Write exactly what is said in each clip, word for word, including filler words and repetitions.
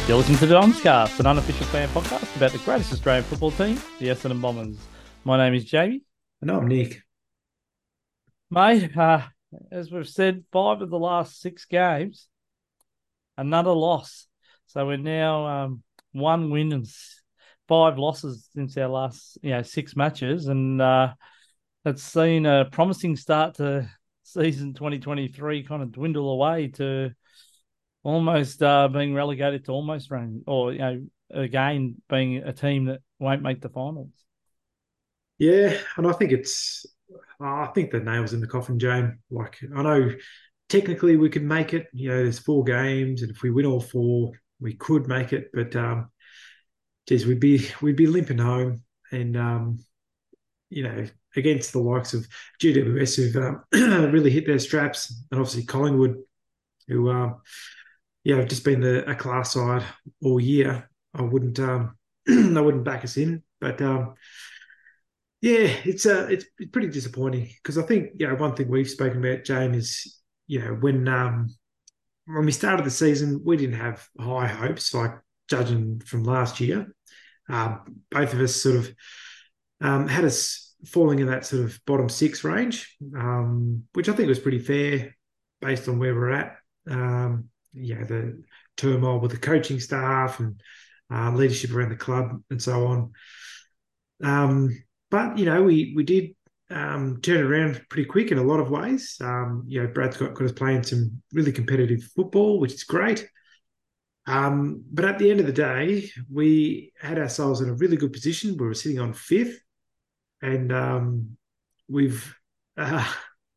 You're listening to the Donscast, an unofficial fan podcast about the greatest Australian football team, the Essendon Bombers. My name is Jamie. No, I'm Nick. Mate, uh, as we've said, five of the last six games, another loss. So we're now um, one win and five losses since our last, you know, six matches, and uh, it's seen a promising start to season twenty twenty-three kind of dwindle away to almost uh, being relegated to almost running, or you know, again being a team that won't make the finals. Yeah, and I think it's, I think the nail's in the coffin, Jane. Like, I know technically we could make it. You know, there's four games, and if we win all four, we could make it. But, um, geez, we'd be we'd be limping home, and um, you know, against the likes of G W S who've um, really hit their straps, and obviously Collingwood, who, um, yeah, have just been the, a class side all year. I wouldn't, um, I wouldn't back us in, but. Um, Yeah, it's uh, it's pretty disappointing because I think you know one thing we've spoken about, Jane, is you know when um when we started the season, we didn't have high hopes, like judging from last year. Um, both of us sort of um, had us falling in that sort of bottom six range, um, which I think was pretty fair based on where we're at. Um, you know, the turmoil with the coaching staff and uh, leadership around the club and so on. Um, but you know, we we did um, turn it around pretty quick in a lot of ways. Um, you know, Brad's got, got us playing some really competitive football, which is great. Um, but at the end of the day, we had ourselves in a really good position. We were sitting on fifth, and um, we've uh,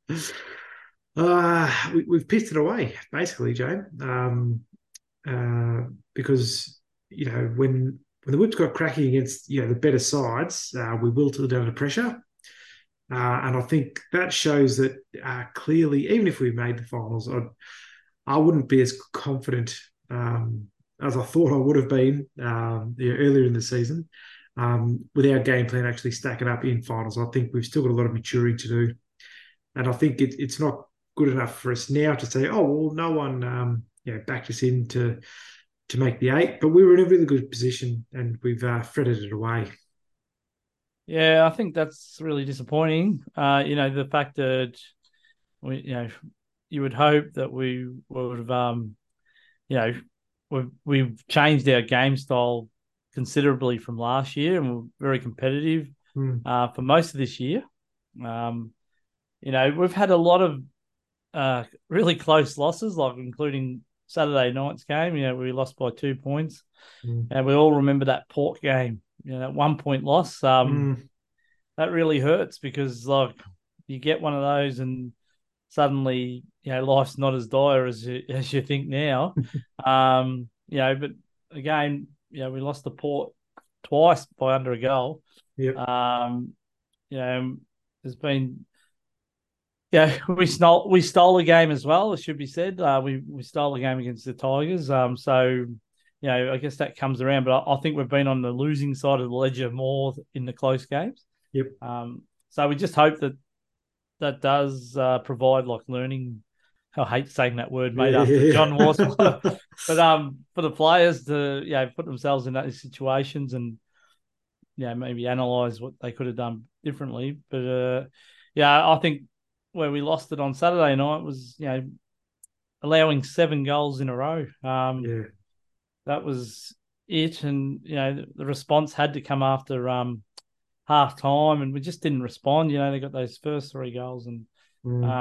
uh, we, we've pissed it away, basically, Jane. Um, uh, because you know when when the whips got cracking against you know the better sides, uh, we wilted under pressure, uh, and I think that shows that uh, clearly, even if we made the finals, I'd, I wouldn't be as confident um, as I thought I would have been um, yeah, earlier in the season. Um, with our game plan actually stacking up in finals, I think we've still got a lot of maturing to do, and I think it, it's not good enough for us now to say, oh well, no one um, you know backed us into to make the eight, but we were in a really good position and we've uh, fretted it away. Yeah, I think that's really disappointing. Uh, you know, the fact that we, you know, you would hope that we would have, um, you know, we've we've changed our game style considerably from last year, and we're very competitive Mm. uh, for most of this year. Um, you know, we've had a lot of uh, really close losses, like including Saturday night's game. You know, we lost by two points, Mm. and we all remember that Port game. You know, that one point loss. Um, Mm. that really hurts because like you get one of those, and suddenly you know life's not as dire as you, as you think now. Um, you know, but again, you know, we lost the Port twice by under a goal. Yep. Um, you know, there's been yeah, we stole we stole a game as well. It should be said. Uh, we we stole a game against the Tigers. Um, so you know, I guess that comes around. But I, I think we've been on the losing side of the ledger more in the close games. Yep. Um, so we just hope that that does uh, provide like learning. I hate saying that word, made after John Yeah. Warsmore, but um, for the players to you know put themselves in those situations and you know maybe analyze what they could have done differently. But uh, yeah, I think where we lost it on Saturday night was you know allowing seven goals in a row. Um, Yeah. that was it, and you know the response had to come after um half time, and we just didn't respond. You know they got those first three goals, and Mm. uh,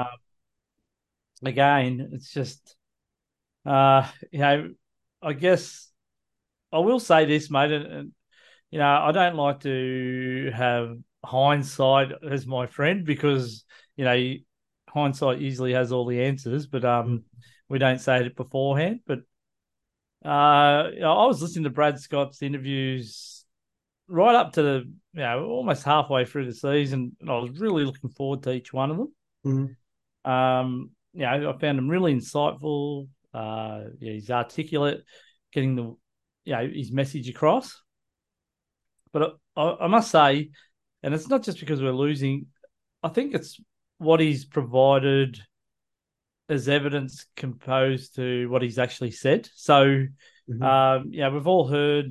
again, it's just uh you know I guess I will say this, mate, and, and you know I don't like to have hindsight as my friend because you know hindsight usually has all the answers, but Mm. um we don't say it beforehand. But uh you know, I was listening to Brad Scott's interviews right up to the you know almost halfway through the season, and I was really looking forward to each one of them. Mm. Um, you know, I found him really insightful. Uh, yeah, he's articulate, getting the you know his message across. But I, I must say, and it's not just because we're losing. I think it's what he's provided as evidence composed to what he's actually said. So, Mm-hmm. um, yeah, we've all heard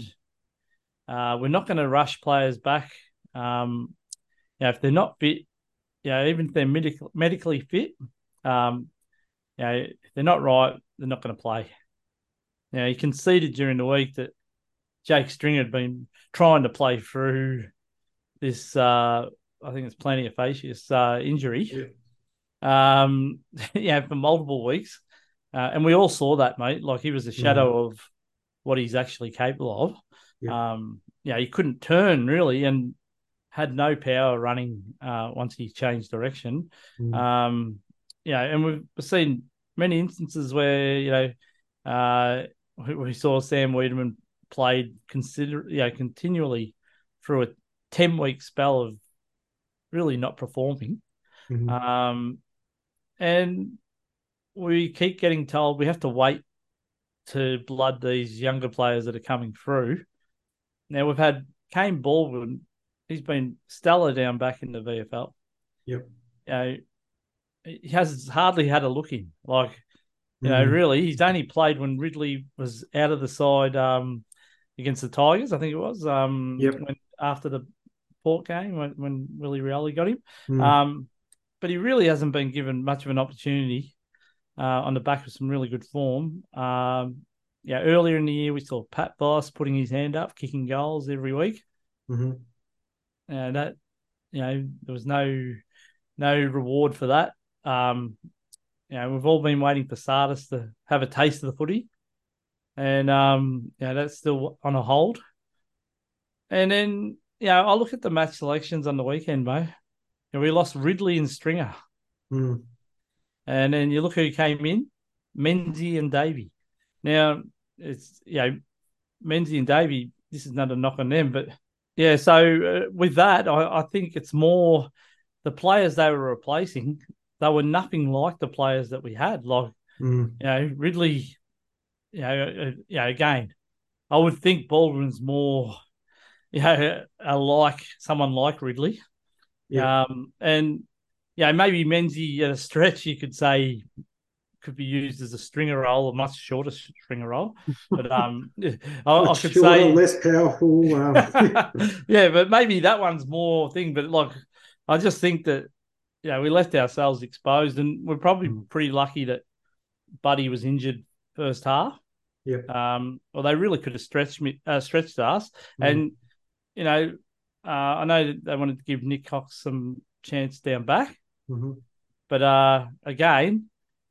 uh, we're not going to rush players back. Um, you know, if they're not fit, you know, even if they're medical, medically fit, um, you know, if they're not right, they're not going to play. You know, he conceded during the week that Jake Stringer had been trying to play through this, uh, I think it's plantar fasciitis uh, injury, Yeah. um, yeah, for multiple weeks. Uh, and we all saw that, mate. Like he was a Mm. shadow of what he's actually capable of. Yeah. Um, yeah, he couldn't turn really and had no power running uh, once he changed direction. Mm. Um, yeah, and we've seen many instances where, you know, uh, we, we saw Sam Wiedemann played consider, you know, continually through a ten-week spell of really not performing. Mm-hmm. Um, and we keep getting told we have to wait to blood these younger players that are coming through. Now we've had Kane Baldwin, he's been stellar down back in the V F L. Yep. You know, he has hardly had a look in. Like, you know, Mm. really, he's only played when Ridley was out of the side um, against the Tigers, I think it was, um, Yep. when after the Port game when, when Willie Rioli got him. Mm. Um, but he really hasn't been given much of an opportunity uh, on the back of some really good form. Um, yeah, earlier in the year, we saw Pat Voss putting his hand up, kicking goals every week. Mm-hmm. And that, you know, there was no no reward for that. Um, you know, we've all been waiting for Sardis to have a taste of the footy. And, um, you know, that's still on a hold. And then, you know, I look at the match selections on the weekend, mate. And we lost Ridley and Stringer. Mm. And then you look who came in, Menzies and Davey. Now, it's, you know, Menzies and Davey, this is not a knock on them, but yeah, so uh, with that, I, I think it's more the players they were replacing, they were nothing like the players that we had. Like, Mm. you know, Ridley, you know, uh, you know, again, I would think Baldwin's more, you know, uh, like someone like Ridley. Yep. Um, and, yeah, maybe Menzies at a stretch, you could say, could be used as a stringer role, a much shorter stringer role. But um, I, I Much could shorter, say, less powerful. Um, yeah, but maybe that one's more thing. But like, I just think that, you know, we left ourselves exposed, and we're probably Mm. pretty lucky that Buddy was injured first half. Yep. Um, well, they really could have stretched me, uh, stretched us, Mm. and you know, uh, I know that they wanted to give Nick Cox some chance down back, Mm-hmm. but uh, again,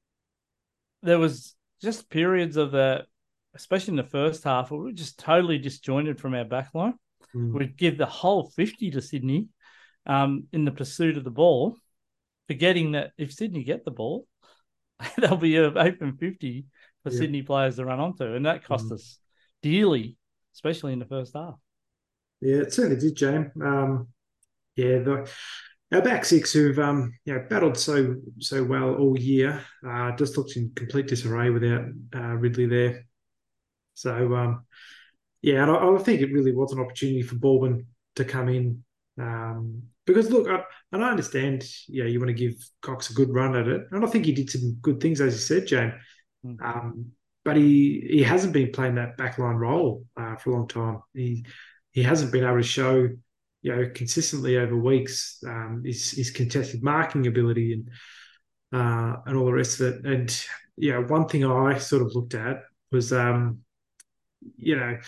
there was just periods of the, especially in the first half, where we were just totally disjointed from our back line. Mm. We'd give the whole fifty to Sydney um, in the pursuit of the ball, forgetting that if Sydney get the ball, there'll be an open fifty for Yep. Sydney players to run onto. And that cost Mm. us dearly, especially in the first half. Yeah, it certainly did, James. Um, yeah, the our back six who've um, you know, battled so so well all year uh, just looked in complete disarray without uh, Ridley there. So um, yeah, and I, I think it really was an opportunity for Baldwin to come in um, because look, I, and I understand, yeah, you want to give Cox a good run at it, and I think he did some good things as you said, James. Mm. Um, but he he hasn't been playing that backline role uh, for a long time. He he hasn't been able to show, you know, consistently over weeks um, his, his contested marking ability and uh, and all the rest of it. And yeah, one thing I sort of looked at was, um, you know,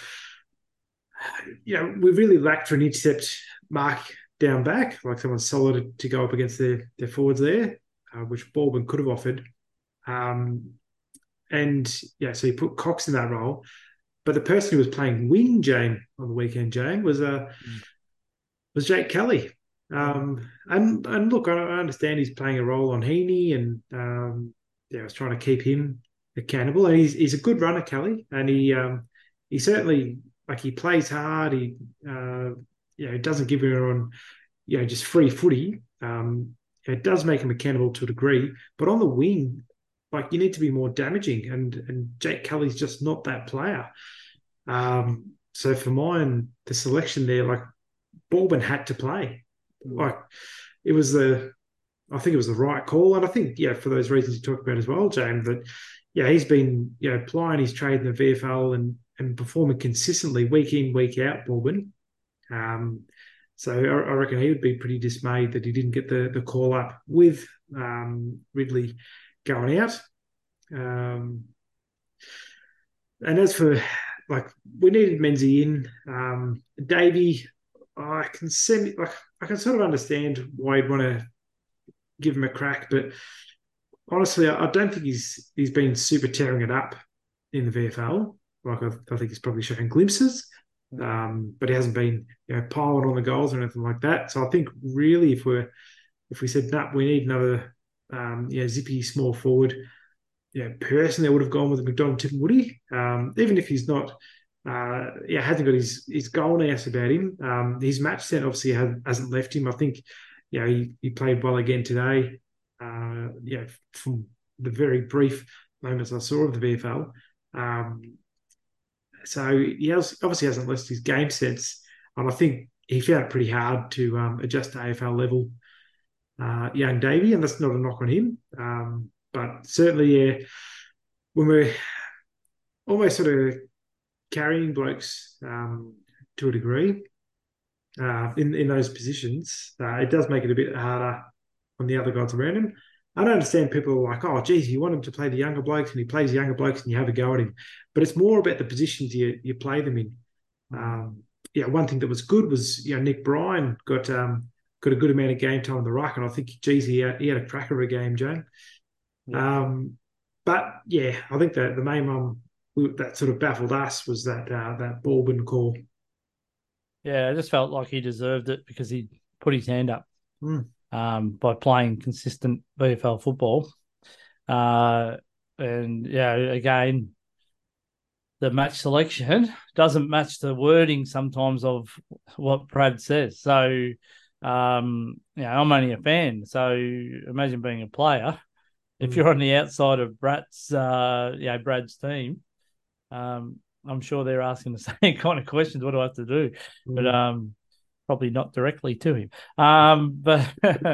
you know, we really lacked for an intercept mark down back, like someone solid to go up against their their forwards there, uh, which Baldwin could have offered. Um, and yeah, so he put Cox in that role. But the person who was playing wing Jane on the weekend, Jane, was uh, Mm. was Jake Kelly. Mm. Um, and and look, I, I understand he's playing a role on Heaney, and um, yeah, I was trying to keep him accountable. And he's he's a good runner, Kelly, and he um, he certainly like he plays hard. He uh, you know doesn't give everyone you know just free footy. Um, it does make him accountable to a degree, but on the wing, like you need to be more damaging, and and Jake Kelly's just not that player. Um, so for mine, the selection there, like Baldwin had to play. Mm. Like it was the I think it was the right call, and I think yeah, for those reasons you talked about as well, James. That yeah, he's been you know plying his trade in the V F L and and performing consistently week in week out, Baldwin. Um, so I, I reckon he would be pretty dismayed that he didn't get the the call up with um, Ridley going out. Um, and as for like we needed Menzie in, um, Davey, I can semi like I can sort of understand why he'd want to give him a crack, but honestly, I don't think he's he's been super tearing it up in the V F L. Like I, I think he's probably showing glimpses, um, but he hasn't been you know piling on the goals or anything like that. So I think really, if we're if we said no, nah, we need another um, you know zippy small forward. Yeah, personally, I would have gone with McDonald, Tip, and Woody, um, even if he's not. Uh, yeah, hasn't got his his goal ass about him. Um, his match set obviously has, hasn't left him. I think, you know, he, he played well again today. Uh, yeah, from the very brief moments I saw of the V F L. Um, so he has, obviously hasn't lost his game sense, and I think he found it pretty hard to um, adjust to A F L level. Uh, young Davey, and that's not a knock on him, um, but certainly, yeah, when we're almost sort of carrying blokes um, to a degree uh, in in those positions, uh, it does make it a bit harder on the other guys around him. I don't understand people are like, oh, geez, you want him to play the younger blokes, and he plays the younger blokes, and you have a go at him. But it's more about the positions you you play them in. Um, yeah, one thing that was good was you know Nick Bryan got um, got a good amount of game time on the ruck, and I think, geez, he had, he had a cracker of a game, Jane. Yeah. Um, but yeah, I think that the main one that sort of baffled us was that uh, that Baldwin call. Yeah, I just felt like he deserved it because he put his hand up Mm. um, by playing consistent V F L football. Uh, and yeah, again, the match selection doesn't match the wording sometimes of what Brad says. So, um, you know, I'm only a fan. So imagine being a player. If Mm. you're on the outside of Brad's, uh, you know, Brad's team, um, I'm sure they're asking the same kind of questions. What do I have to do? But Mm. um, probably not directly to him. Um, but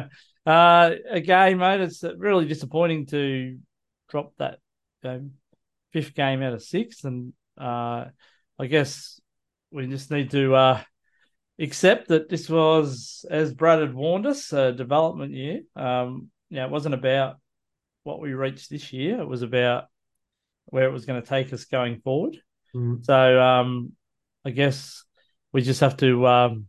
uh, again, mate, it's really disappointing to drop that you know, fifth game out of six, and uh, I guess we just need to uh, accept that this was, as Brad had warned us, a development year. Um, you know, it wasn't about what we reached this year; it was about where it was going to take us going forward. Mm. So um, I guess we just have to um,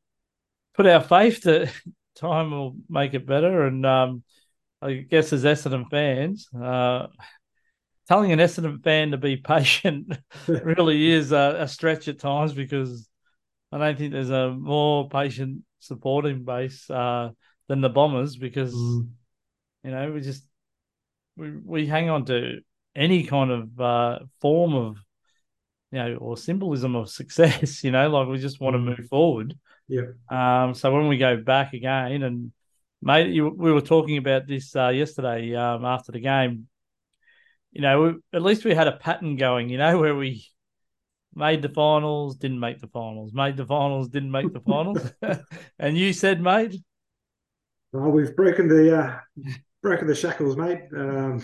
put our faith that time will make it better. And um, I guess as Essendon fans, uh, telling an Essendon fan to be patient really is a, a stretch at times because I don't think there's a more patient supporting base uh, than the Bombers because, Mm. you know, we just we, we hang on to any kind of uh, form of, you know, or symbolism of success, you know, like we just want to Mm. move forward. Yeah. Um, so when we go back again, and mate, you, we were talking about this uh, yesterday um, after the game. You know, we, at least we had a pattern going. You know, where we made the finals, didn't make the finals, made the finals, didn't make the finals, and you said, mate, Well, we've broken the uh, broken the shackles, mate. Um,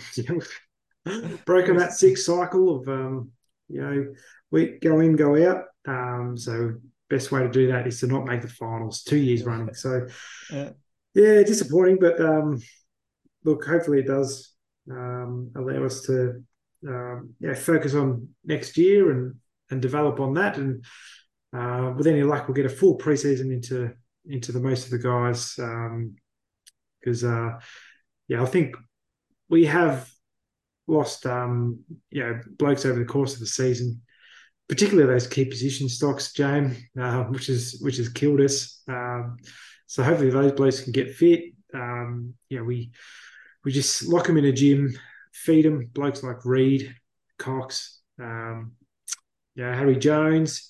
broken that six cycle of um, you know we go in, go out. Um, so best way to do that is to not make the finals two years running. So yeah, yeah, disappointing, but um, look, hopefully it does um, allow us to um, yeah focus on next year and and develop on that. And uh, with any luck, we'll get a full preseason into into the most of the guys because um, uh, yeah, I think we have lost um, you know blokes over the course of the season, particularly those key position stocks, James, uh, which is which has killed us. Um, so hopefully those blokes can get fit. Um, you know, we we just lock them in a gym, feed them. Blokes like Reed, Cox, um, you know, Harry Jones.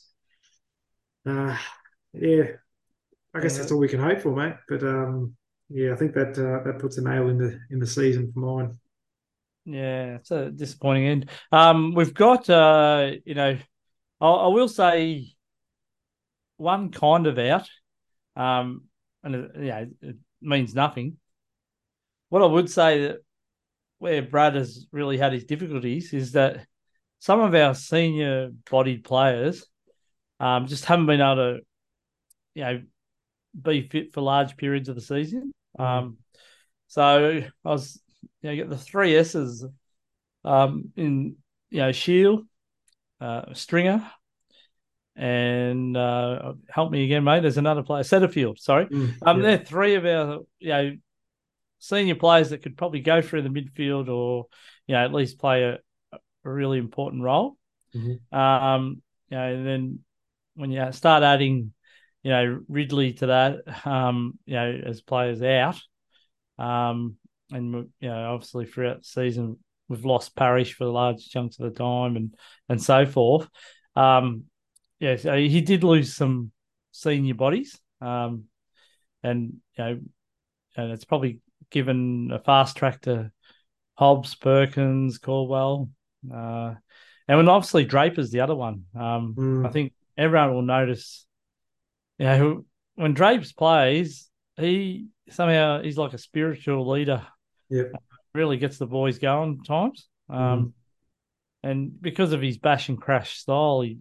Uh, yeah, I guess yeah, that's all we can hope for, mate. But um, yeah, I think that uh, that puts a nail in the in the season for mine. yeah, it's a disappointing end. Um, we've got, uh, you know, I, I will say one kind of out, um, and it, you know, it means nothing. what I would say that where Brad has really had his difficulties is that some of our senior bodied players um, just haven't been able to, you know, be fit for large periods of the season. Mm. Um, so I was, you know, get the three S's um, in, you know, Shield, uh, Stringer, and uh, help me again, mate. There's another player, Setterfield. Sorry, Mm. um, Yeah. they're three of our, you know, senior players that could probably go through the midfield or, you know, at least play a, a really important role. Mm-hmm. Um, you know, and then when you start adding, you know, Ridley to that, um, you know, as players out, um, and you know, obviously throughout the season we've lost Parish for large chunks of the time, and and so forth. Um, yeah, so he did lose some senior bodies, um, and you know, and it's probably given a fast track to Hobbs, Perkins, Caldwell, uh, and when obviously Draper's the other one. Um, I Mm. think everyone will notice, you know, when Drapes plays, he somehow he's like a spiritual leader. Yep. Really gets the boys going at times. Mm-hmm. Um, and because of his bash and crash style, he,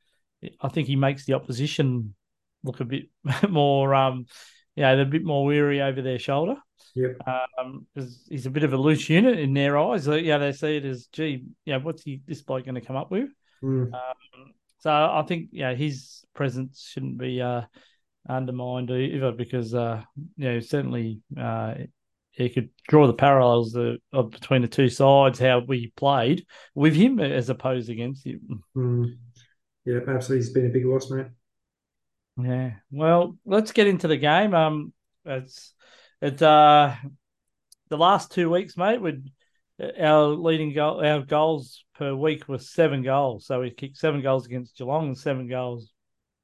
I think he makes the opposition look a bit more, um, you know, they're a bit more weary over their shoulder. Yep. Um, because he's a bit of a loose unit in their eyes. So, yeah, they see it as, gee, yeah, what's he this bloke going to come up with? Mm. Um, so I think, yeah, his presence shouldn't be uh, undermined either, because, uh, you know, certainly uh, you could draw the parallels of, of between the two sides, how we played with him as opposed against him. Mm. Yeah, absolutely. He's been a big loss, mate. Yeah. Well, let's get into the game. Um, it's it's uh the last two weeks, mate. Would our leading goal, our goals per week was seven goals. So we kicked seven goals against Geelong and seven goals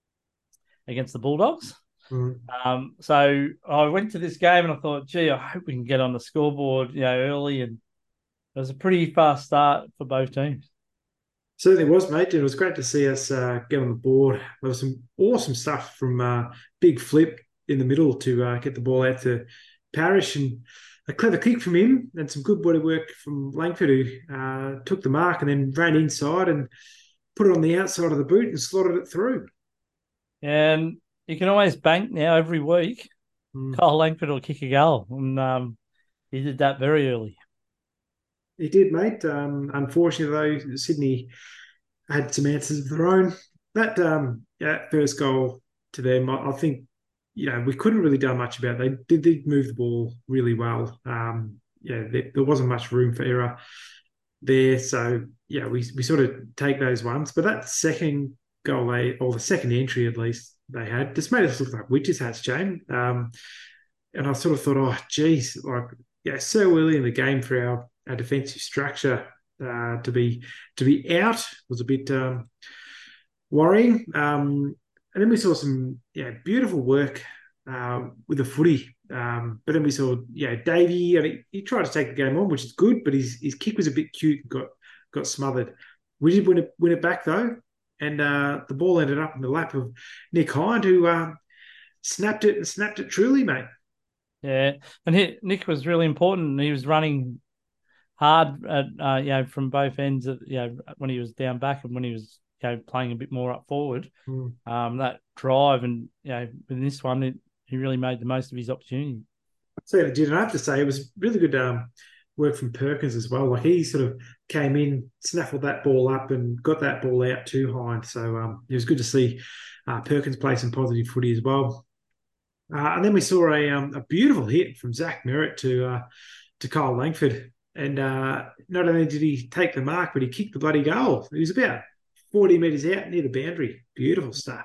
against the Bulldogs. Mm. Um, so I went to this game and I thought, gee, I hope we can get on the scoreboard, you know, early. And it was a pretty fast start for both teams. Certainly was, mate. It was great to see us uh, get on the board. There was some awesome stuff from uh, Big Flip in the middle to uh, get the ball out to Parish, and a clever kick from him and some good body work from Langford, who uh, took the mark and then ran inside and put it on the outside of the boot and slotted it through. And you can always bank now every week. Mm. Kyle Langford will kick a goal. And um, he did that very early. He did, mate. Um, unfortunately, though, Sydney had some answers of their own. That um, yeah, first goal to them, I, I think, you know, we couldn't really do much about it. They did, did move the ball really well. Um, yeah, there, there wasn't much room for error there. So, yeah, we, we sort of take those ones. But that second goal, they, or the second entry at least, they had just made us look like witches' hats, Jane. Um, and I sort of thought, oh, geez, like, yeah, so early in the game for our, our defensive structure uh, to be to be out was a bit um, worrying. Um, and then we saw some yeah beautiful work uh, with the footy. Um, but then we saw yeah Davey. I mean, he tried to take the game on, which is good, but his his kick was a bit cute and got got smothered. We did win it win it back though, and uh, the ball ended up in the lap of Nick Hind, who uh, snapped it and snapped it truly, mate. Yeah. And he, Nick was really important. He was running hard at, uh, you know, from both ends of, you know, when he was down back and when he was, you know, playing a bit more up forward. Mm. Um, that drive and, you know, with this one, it, he really made the most of his opportunity. So I did, and I have to say it was really good um, work from Perkins as well. Like he sort of came in, snaffled that ball up, and got that ball out to Hind. So um, it was good to see uh, Perkins play some positive footy as well. Uh, and then we saw a um, a beautiful hit from Zach Merritt to uh, to Kyle Langford, and uh, not only did he take the mark, but he kicked the bloody goal. He was about forty metres out near the boundary. Beautiful stuff.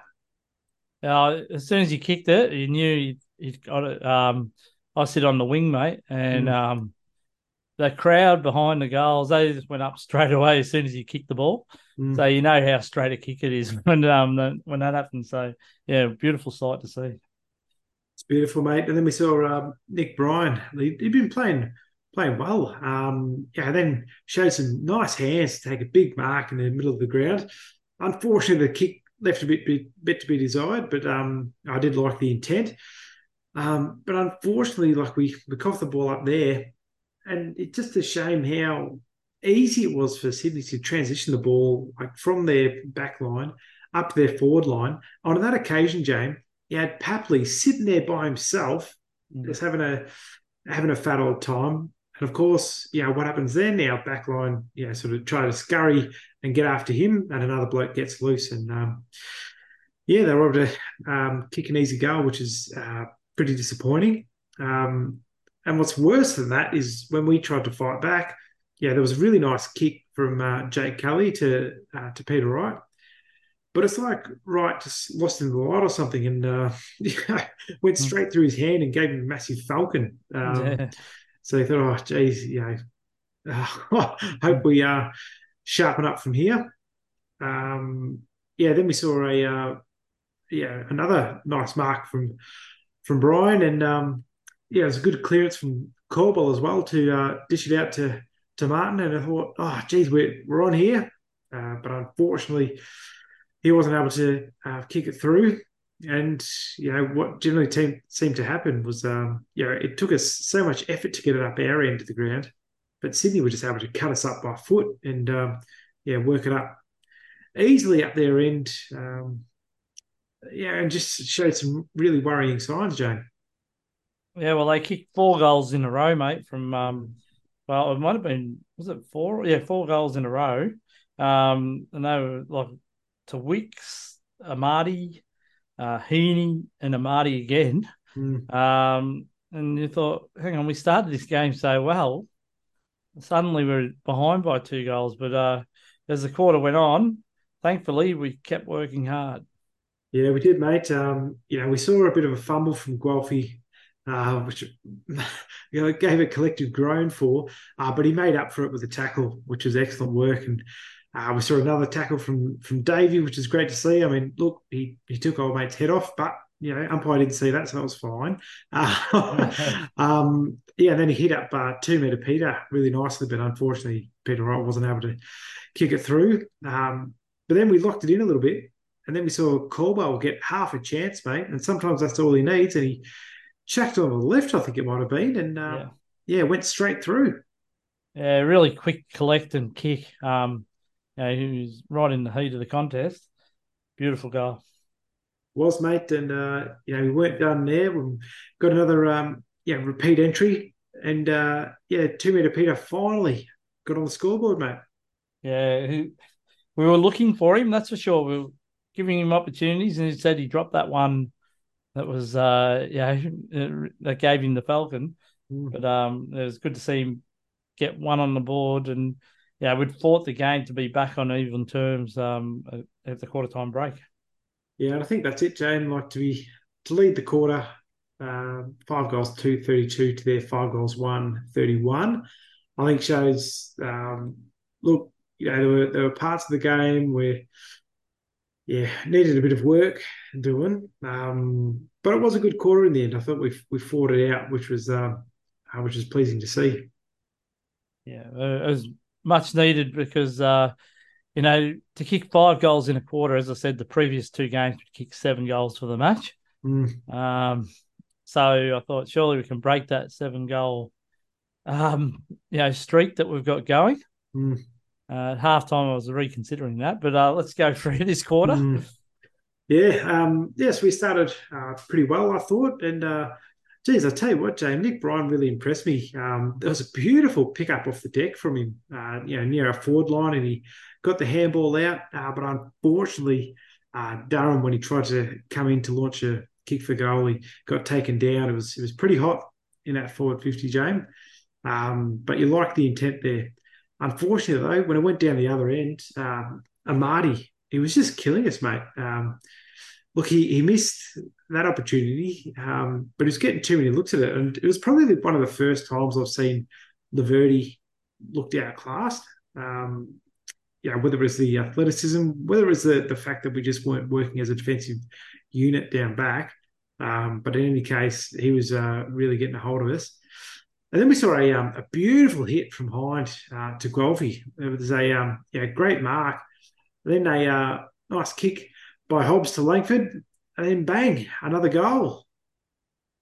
Uh, as soon as he kicked it, you knew he'd, he'd got it. Um, I sit on the wing, mate, and Mm. um, the crowd behind the goals, they just went up straight away as soon as he kicked the ball. Mm. So you know how straight a kick it is when um when that happens. So yeah, beautiful sight to see. It's beautiful, mate. And then we saw um, Nick Bryan. He, he'd been playing playing well. Um, yeah, then showed some nice hands to take a big mark in the middle of the ground. Unfortunately, the kick left a bit bit, bit to be desired, but um, I did like the intent. Um, but unfortunately, like we we coughed the ball up there, and it's just a shame how easy it was for Sydney to transition the ball like from their back line up to their forward line. On that occasion, James, you had Papley sitting there by himself, Mm. just having a having a fat old time. And of course, you know, what happens then now, backline, you know, sort of try to scurry and get after him, and another bloke gets loose. And um, yeah, they were able to um, kick an easy goal, which is uh, pretty disappointing. Um, and what's worse than that is when we tried to fight back, yeah, there was a really nice kick from uh, Jake Kelly to uh, to Peter Wright. But it's like Wright just lost in the light or something and uh, went Mm. straight through his hand and gave him a massive falcon. Um, Yeah. so he thought, oh, geez, you know, uh, hope Mm. we uh, sharpen up from here. Um, yeah, then we saw a uh, yeah another nice mark from from Brian, and um, yeah, it was a good clearance from Corbell as well to uh, dish it out to to Martin. And I thought, oh, geez, we're we're on here, uh, but unfortunately, he wasn't able to uh, kick it through. And you know what generally te- seemed to happen was, um, you know, it took us so much effort to get it up our end of the ground, but Sydney were just able to cut us up by foot and um, yeah, work it up easily up their end. Um, yeah, and just showed some really worrying signs, Jane. Yeah, well, they kicked four goals in a row, mate, from um well, it might have been, was it four? Yeah, four goals in a row. Um, and they were like to Wicks, Amadi, uh, Heaney, and Amadi again. Mm. Um, and you thought, hang on, we started this game so well. Suddenly we're behind by two goals. But uh, as the quarter went on, thankfully we kept working hard. Yeah, we did, mate. Um, you know, we saw a bit of a fumble from Guelphy, uh, which you know gave a collective groan for, uh, but he made up for it with a tackle, which was excellent work. And uh, we saw another tackle from from Davey, which is great to see. I mean, look, he he took old mate's head off, but you know, umpire didn't see that, so that was fine. Uh, um, yeah, and then he hit up uh, two meter Peter really nicely, but unfortunately, Peter Wright wasn't able to kick it through. Um, but then we locked it in a little bit. And then we saw Caldwell get half a chance, mate. And sometimes that's all he needs. And he chucked on the left, I think it might have been. And Yeah. um, yeah, went straight through. Yeah, really quick collect and kick. Um, you know, he was right in the heat of the contest. Beautiful goal. Was, mate. And, uh, you know, we weren't done there. We got another, um, yeah, repeat entry. And, uh, yeah, two meter Peter finally got on the scoreboard, mate. Yeah, he, we were looking for him, that's for sure. We were giving him opportunities, and he said he dropped that one that was, uh, yeah, that gave him the Falcon. Mm. But um, it was good to see him get one on the board, and yeah, we'd fought the game to be back on even terms um, at the quarter time break. Yeah, and I think that's it, Jane. Like to be to lead the quarter, uh, five goals, two thirty-two to their five goals, one thirty-one. I think shows. Um, look, you know, there were there were parts of the game where yeah needed a bit of work doing, um, but it was a good quarter in the end. I thought we we fought it out, which was uh, uh, which was pleasing to see. Yeah, it was much needed because uh, you know, to kick five goals in a quarter, as I said, the previous two games would kick seven goals for the match. Mm, Um, so I thought surely we can break that seven goal um, you know, streak that we've got going. mm, Uh, at halftime, I was reconsidering that, but uh, let's go through this quarter. mm. Yeah, um, yes, we started uh, pretty well, I thought, and uh, geez, I tell you what, James, Nick Bryan really impressed me. Um, there was a beautiful pickup off the deck from him, uh, you know, near our forward line, and he got the handball out. Uh, but unfortunately, uh, Durham, when he tried to come in to launch a kick for goal, he got taken down. It was it was pretty hot in that forward fifty, James. Um, but you like the intent there. Unfortunately, though, when it went down the other end, um, Amadi, he was just killing us, mate. Um, look, he, he missed that opportunity, um, but he was getting too many looks at it. And it was probably one of the first times I've seen Laverde looked outclassed. Um, yeah, whether it was the athleticism, whether it was the, the fact that we just weren't working as a defensive unit down back. Um, but in any case, he was uh, really getting a hold of us. And then we saw a, um, a beautiful hit from Hind uh, to Guelphy. It was a um, yeah, great mark. Then a uh, nice kick by Hobbs to Langford, and then bang, another goal.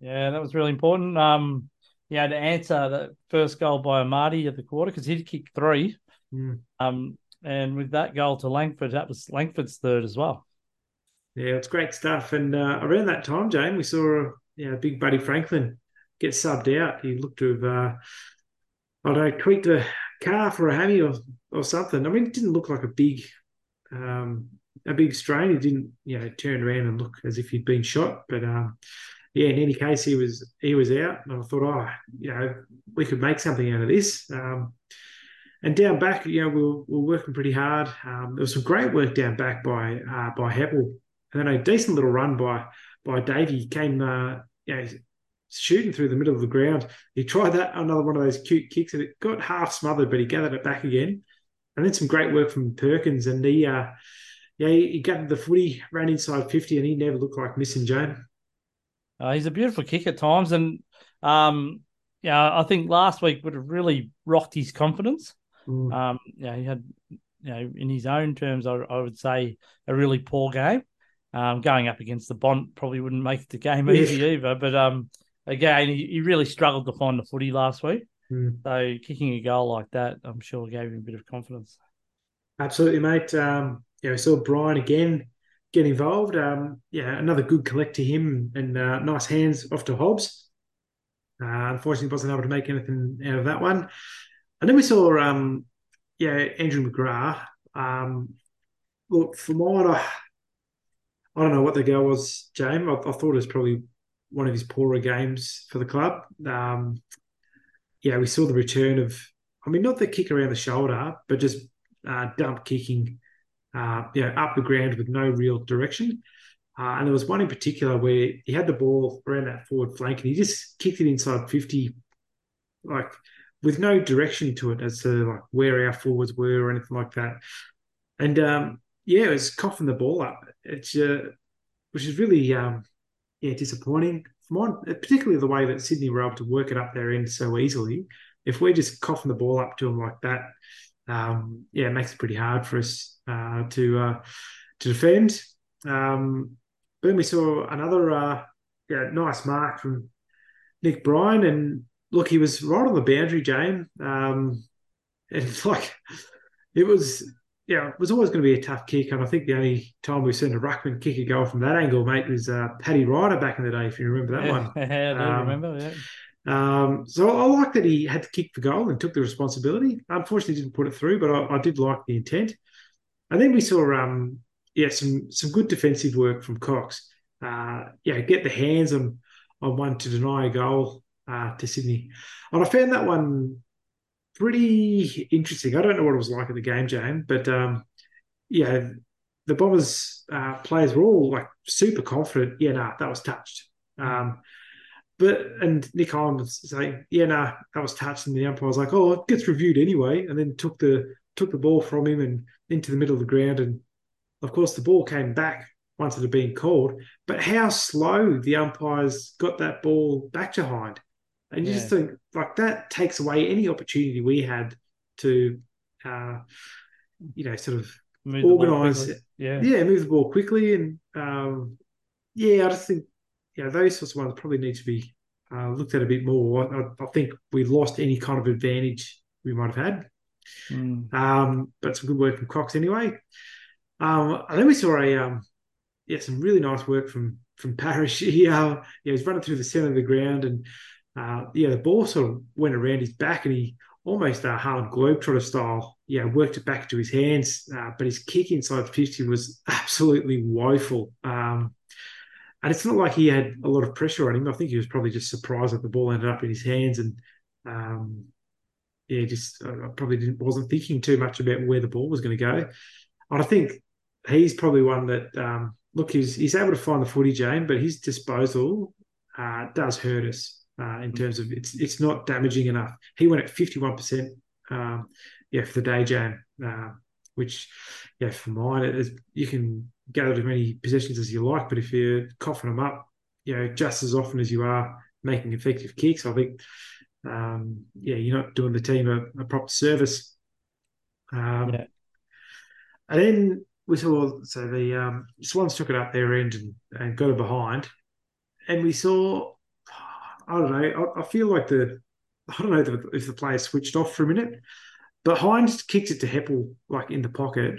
Yeah, that was really important. Um, yeah, to answer the first goal by Amadi at the quarter because he'd kicked three. Mm. Um, and with that goal to Langford, that was Langford's third as well. Yeah, it's great stuff. And uh, around that time, Jane, we saw yeah, big Buddy Franklin get subbed out. He looked to have, uh, I don't know, tweaked a calf or a hammy or, or something. I mean, it didn't look like a big um, a big strain. He didn't, you know, turn around and look as if he'd been shot. But um, yeah, in any case, he was he was out, and I thought, oh, you know, we could make something out of this. Um, and down back, you know, we were, we were working pretty hard. Um, there was some great work down back by uh, by Heppel, and then a decent little run by by Davey came, uh, you know, shooting through the middle of the ground. He tried that another one of those cute kicks, and it got half smothered, but he gathered it back again. And then some great work from Perkins, and he, uh, yeah, he, he got the footy, ran inside fifty, and he never looked like missing Jane. Uh, he's a beautiful kick at times, and um, yeah, I think last week would have really rocked his confidence. Mm. Um, yeah, he had, you know, in his own terms, I, I would say a really poor game. Um, going up against the Bont probably wouldn't make the game Yeah. easy either. But um, again, he, he really struggled to find the footy last week. Mm. So kicking a goal like that, I'm sure gave him a bit of confidence. Absolutely, mate. Um, yeah, we saw Brian again get involved. Um, yeah, another good collect to him and uh, nice hands off to Hobbs. Uh, unfortunately, wasn't able to make anything out of that one. And then we saw, um, yeah, Andrew McGrath. Um, look, for mine, I, I don't know what the goal was, James. I, I thought it was probably one of his poorer games for the club. Um, yeah, we saw the return of, I mean, not the kick around the shoulder, but just uh, dump kicking, uh, you know, up the ground with no real direction. Uh, and there was one in particular where he had the ball around that forward flank and he just kicked it inside fifty, like with no direction to it as to like where our forwards were or anything like that. And um, yeah, it was coughing the ball up. It's uh, which is really um, yeah disappointing. Mine, particularly the way that Sydney were able to work it up their end so easily. If we're just coughing the ball up to them like that, um, yeah, it makes it pretty hard for us uh, to uh, to defend. Um, then we saw another uh, yeah nice mark from Nick Bryan, and look, he was right on the boundary, Jane. Um, and like it was, yeah, it was always going to be a tough kick. And I think the only time we've seen a ruckman kick a goal from that angle, mate, was uh, Paddy Ryder back in the day, if you remember that Yeah, one. I do Um, remember. Yeah. um, so I like that he had to kick the goal and took the responsibility. Unfortunately, didn't put it through, but I, I did like the intent. And then we saw, um, yeah, some some good defensive work from Cox. Uh, yeah, get the hands on on one to deny a goal uh, to Sydney, and I found that one pretty interesting. I don't know what it was like at the game, Jane, but um, yeah, the Bombers uh, players were all like super confident. Yeah, nah, that was touched. Um, but and Nick Holland was saying, yeah, nah, that was touched, and the umpire was like, oh, it gets reviewed anyway, and then took the took the ball from him and into the middle of the ground, and of course the ball came back once it had been called. But how slow the umpires got that ball back behind, and you just Yeah. think like that takes away any opportunity we had to, uh, you know, sort of Move the ball organise, quickly. Yeah. yeah, move the ball quickly, and um, yeah, I just think yeah, those sorts of ones probably need to be uh, looked at a bit more. I, I think we lost any kind of advantage we might have had. Mm. Um, but some good work from Cox anyway. Um, and then we saw a um, yeah, some really nice work from from Parrish. He uh, yeah, he's running through the centre of the ground, and uh, yeah, the ball sort of went around his back, and he almost uh, Harlem Globetrotter style, yeah, worked it back to his hands. Uh, but his kick inside fifty was absolutely woeful. Um, and it's not like he had a lot of pressure on him. I think he was probably just surprised that the ball ended up in his hands, and um, yeah, just uh, probably didn't wasn't thinking too much about where the ball was going to go. And I think he's probably one that um, look he's he's able to find the footy, Jane, but his disposal uh, does hurt us uh, in terms of it's it's not damaging enough. He went at fifty-one percent, um, yeah, for the day, Jane, uh, which yeah, for mine it is, you can gather as many possessions as you like, but if you're coughing them up, you know, just as often as you are making effective kicks, I think um, yeah, you're not doing the team a, a proper service. Um, Yeah. and then we saw so the um, Swans took it up their end and, and got it behind, and we saw I don't know. I, I feel like the I don't know if the player switched off for a minute, but Hines kicked it to Heppel like in the pocket,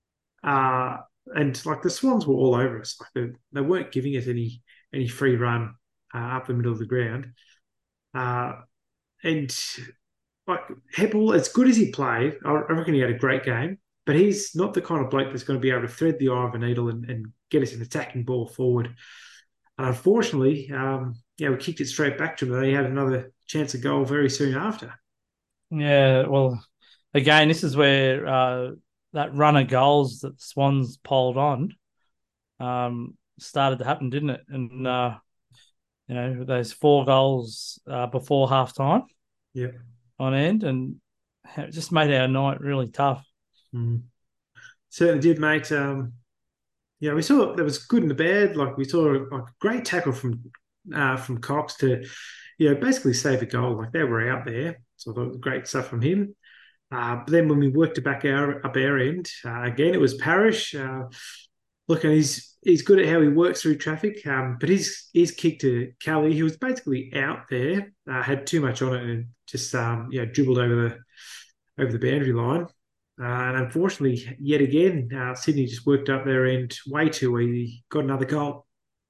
uh, and like the Swans were all over us. Like they, they weren't giving us any any free run uh, up the middle of the ground, uh, and like Heppel, as good as he played, I reckon he had a great game. But he's not the kind of bloke that's going to be able to thread the eye of a needle and, and get us an attacking ball forward. And unfortunately, um, yeah, we kicked it straight back to him. And he had another chance of goal very soon after. Yeah, well, again, this is where uh, that run of goals that the Swans pulled on um, started to happen, didn't it? And uh, you know, those four goals uh, before half time, yeah, on end, and it just made our night really tough. Mm. Certainly did, mate. Um, yeah, we saw that was good and the bad. Like we saw like, a great tackle from uh, from Cox to, you know, basically save a goal. Like they were out there, so I thought great stuff from him. Uh, but then when we worked it back our, up our end, uh, again it was Parish. Uh, look, and he's he's good at how he works through traffic. Um, but his his kick to Kelly, he was basically out there, uh, had too much on it, and just um, you know dribbled over the over the boundary line. Uh, and unfortunately, yet again, uh, Sydney just worked up their end way too easy, got another goal.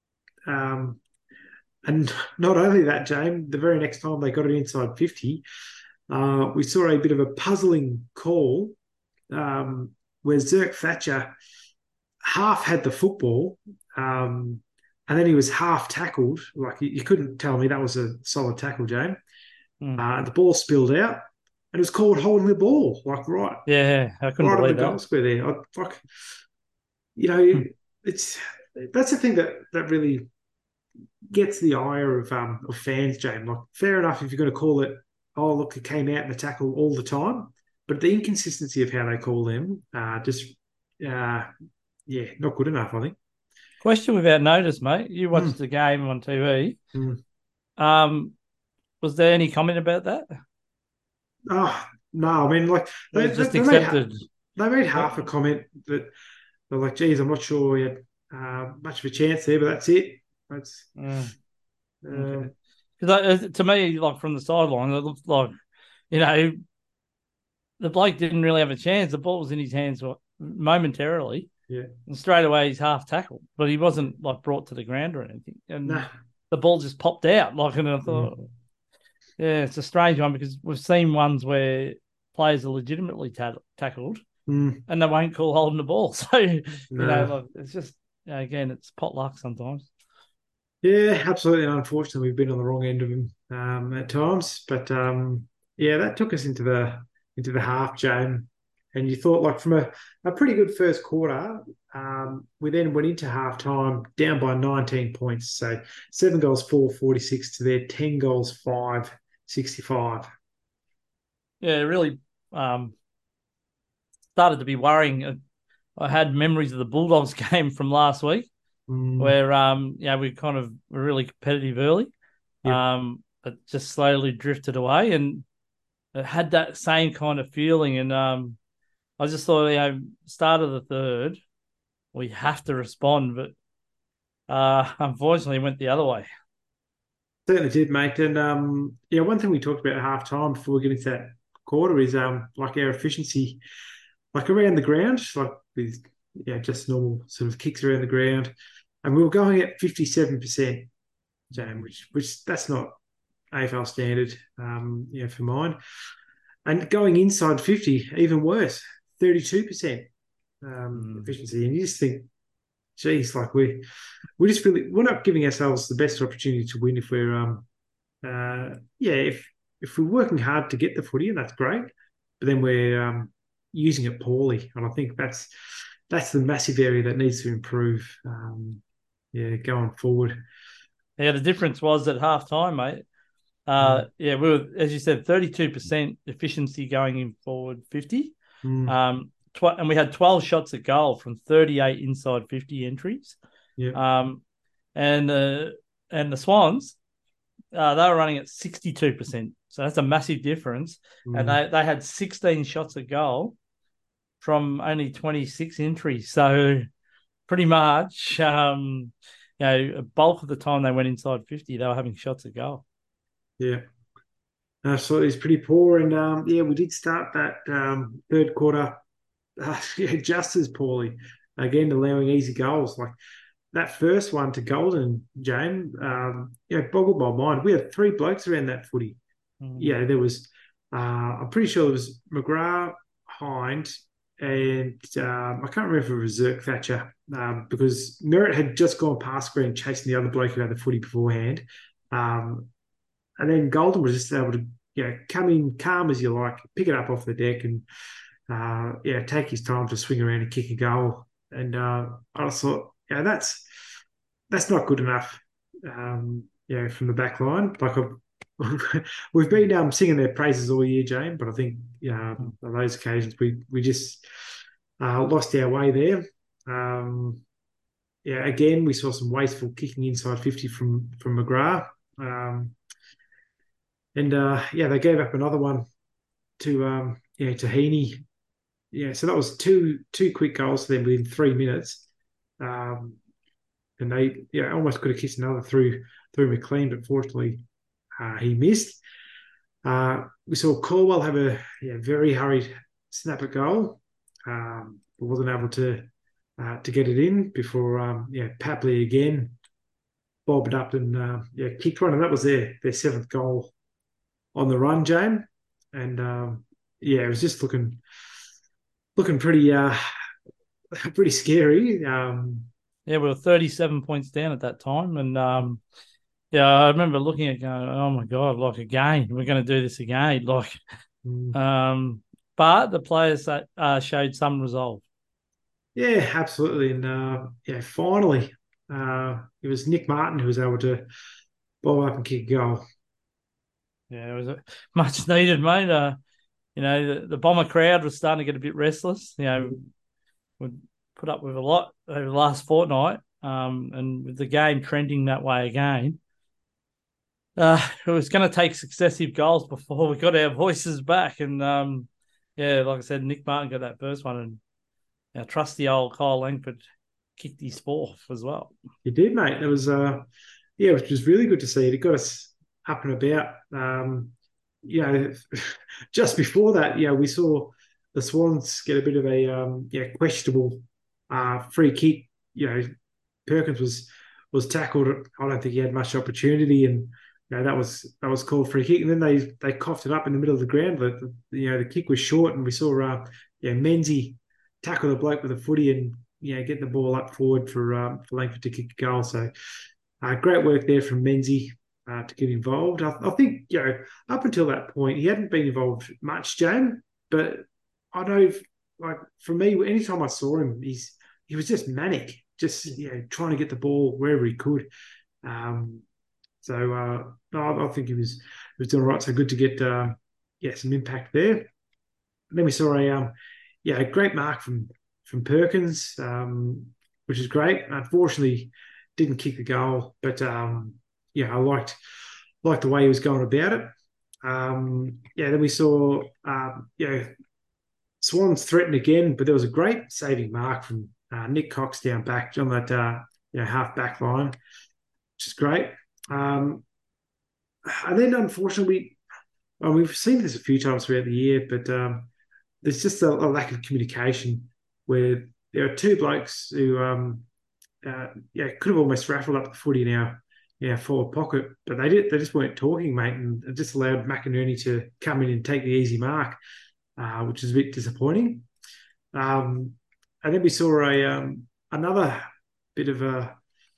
Um, and not only that, James, the very next time they got it inside fifty, uh, we saw a bit of a puzzling call um, where Zerk Thatcher half had the football, um, and then he was half tackled. Like you, you couldn't tell me that was a solid tackle, James. Mm. Uh, the ball spilled out, and it was called holding the ball, like right, Yeah, I couldn't right on the believe goal that. square there. I, like, you know, Mm. it's that's the thing that that really gets the ire of um of fans, James. Like, fair enough if you're going to call it, oh look, it came out in the tackle all the time, but the inconsistency of how they call them, uh, just uh, yeah, not good enough, I think. Question without notice, mate. You Mm, watched the game on T V. mm. Um, was there any comment about that? Oh no, I mean, like Or they was it they, just they made ha- accepted? they made Yeah. half a comment that they're like, geez, I'm not sure we had uh, much of a chance there, but that's it. That's Mm, okay. um, Because to me, like from the sideline, it looked like, you know, the bloke didn't really have a chance. The ball was in his hands momentarily, yeah, and straight away he's half tackled, but he wasn't like brought to the ground or anything. And nah. the ball just popped out. Like, and I thought, Mm, yeah, it's a strange one because we've seen ones where players are legitimately ta- tackled mm, and they won't call holding the ball. So, you know, nah. like, it's just, you know, again, it's pot luck sometimes. Yeah, absolutely. And unfortunately, we've been on the wrong end of them um, at times. But um, yeah, that took us into the into the half, James. And you thought, like, from a, a pretty good first quarter, um, we then went into half time down by nineteen points. So seven goals, four forty-six to their ten goals, five sixty-five. Yeah, really um, started to be worrying. I had memories of the Bulldogs game from last week Mm, where, um, yeah, we kind of were really competitive early, yep. um, but just slowly drifted away. And it had that same kind of feeling. And um, I just thought, you know, start of the third, we have to respond. But uh, unfortunately, it went the other way. Certainly did, mate. And um, yeah, one thing we talked about at half time before we get into that quarter is um, like our efficiency, like around the ground, like with yeah, just normal sort of kicks around the ground, and we were going at fifty-seven percent, Jam, which which that's not A F L standard, um, you know, for mine. And going inside fifty, even worse, thirty-two percent um, Mm. efficiency. And you just think, geez, like we we just really we're not giving ourselves the best opportunity to win if we're um uh yeah if if we're working hard to get the footy, and that's great, but then we're um using it poorly, and I think that's that's the massive area that needs to improve. Um, yeah, going forward. Yeah, the difference was at half time, mate. Uh, Mm, yeah, we were, as you said, thirty-two percent efficiency going in forward fifty. mm, Um, tw- and we had twelve shots at goal from thirty-eight inside fifty entries. yeah. Um, and uh, and the Swans, uh, they were running at sixty-two percent. So that's a massive difference. And Mm. they, they had sixteen shots at goal from only twenty-six entries. So pretty much, um, you know, a bulk of the time they went inside fifty, they were having shots at goal. Yeah. Absolutely, it's pretty poor. And um, yeah, we did start that um, third quarter uh, yeah, just as poorly. Again, allowing easy goals. Like that first one to Golden, James, um, yeah, boggled my mind. We had three blokes around that footy. Mm. Yeah, there was, uh, I'm pretty sure there was McGrath, Hind, and um, I can't remember if it was Zerk Thatcher um, because Merritt had just gone past Green chasing the other bloke who had the footy beforehand. Um, and then Golden was just able to, you know, come in calm as you like, pick it up off the deck and, uh, yeah, take his time to swing around and kick a goal. And uh, I just thought, yeah, that's that's not good enough. Um, you know, from the back line, like I've, we've been um, singing their praises all year, Jane. But I think, Mm. um, on those occasions we we just uh, lost our way there. Um, yeah, again we saw some wasteful kicking inside fifty from from McGrath, um, and uh, yeah, they gave up another one to um, yeah to Heaney. Yeah, so that was two two quick goals to them within three minutes. Um, and they yeah almost could have kicked another through through McLean, but fortunately uh, he missed. Uh, we saw Corwell have a yeah, very hurried snap at goal, um, but wasn't able to uh, to get it in before um, yeah Papley again bobbed up and uh, yeah kicked one, and that was their their seventh goal on the run, Jane. And um, yeah, it was just looking looking pretty uh, pretty scary. Um, Yeah, we were thirty-seven points down at that time. And um, yeah, I remember looking at going, oh my God, like again, we're going to do this again. Like, mm, um, but the players that uh, showed some resolve. yeah, absolutely, and uh, yeah, finally, uh, it was Nick Martin who was able to bob up and kick a goal. Yeah, it was a, much needed, mate. Uh, you know, the, the Bomber crowd was starting to get a bit restless. You know, would put up with a lot over the last fortnight, um, and with the game trending that way again, uh, it was going to take successive goals before we got our voices back. And um, yeah, like I said, Nick Martin got that first one, and our trusty old Kyle Langford kicked his fourth as well. You did, mate. It was uh, yeah, which was really good to see. It got us up and about. Um, you know, just before that, yeah, we saw the Swans get a bit of a um, yeah questionable uh, free kick. You know, Perkins was was tackled. I don't think he had much opportunity, and you know that was that was called free kick. And then they they coughed it up in the middle of the ground. The, the, you know, the kick was short, and we saw uh, yeah Menzies tackle the bloke with a footy and you know get the ball up forward for um, for Langford to kick a goal. So uh, great work there from Menzies. Uh, to get involved, I, I think you know up until that point he hadn't been involved much, Jane. But I know, like for me, anytime I saw him, he's he was just manic, just you know trying to get the ball wherever he could. Um, so uh, no, I, I think he was he was doing all right. So good to get uh, yeah some impact there. And then we saw a um, yeah a great mark from from Perkins, um, which is great. Unfortunately, didn't kick the goal, but um, yeah, I liked liked the way he was going about it. Um, yeah, then we saw um, you know Swans threatened again, but there was a great saving mark from uh, Nick Cox down back on that uh, you know half back line, which is great. Um, and then unfortunately, well, we've seen this a few times throughout the year, but um, there's just a, a lack of communication where there are two blokes who um, uh, yeah could have almost raffled up the footy in our in our forward pocket, but they did they just weren't talking, mate, and it just allowed McInerney to come in and take the easy mark, uh, which is a bit disappointing. Um, and then we saw a um, another bit of a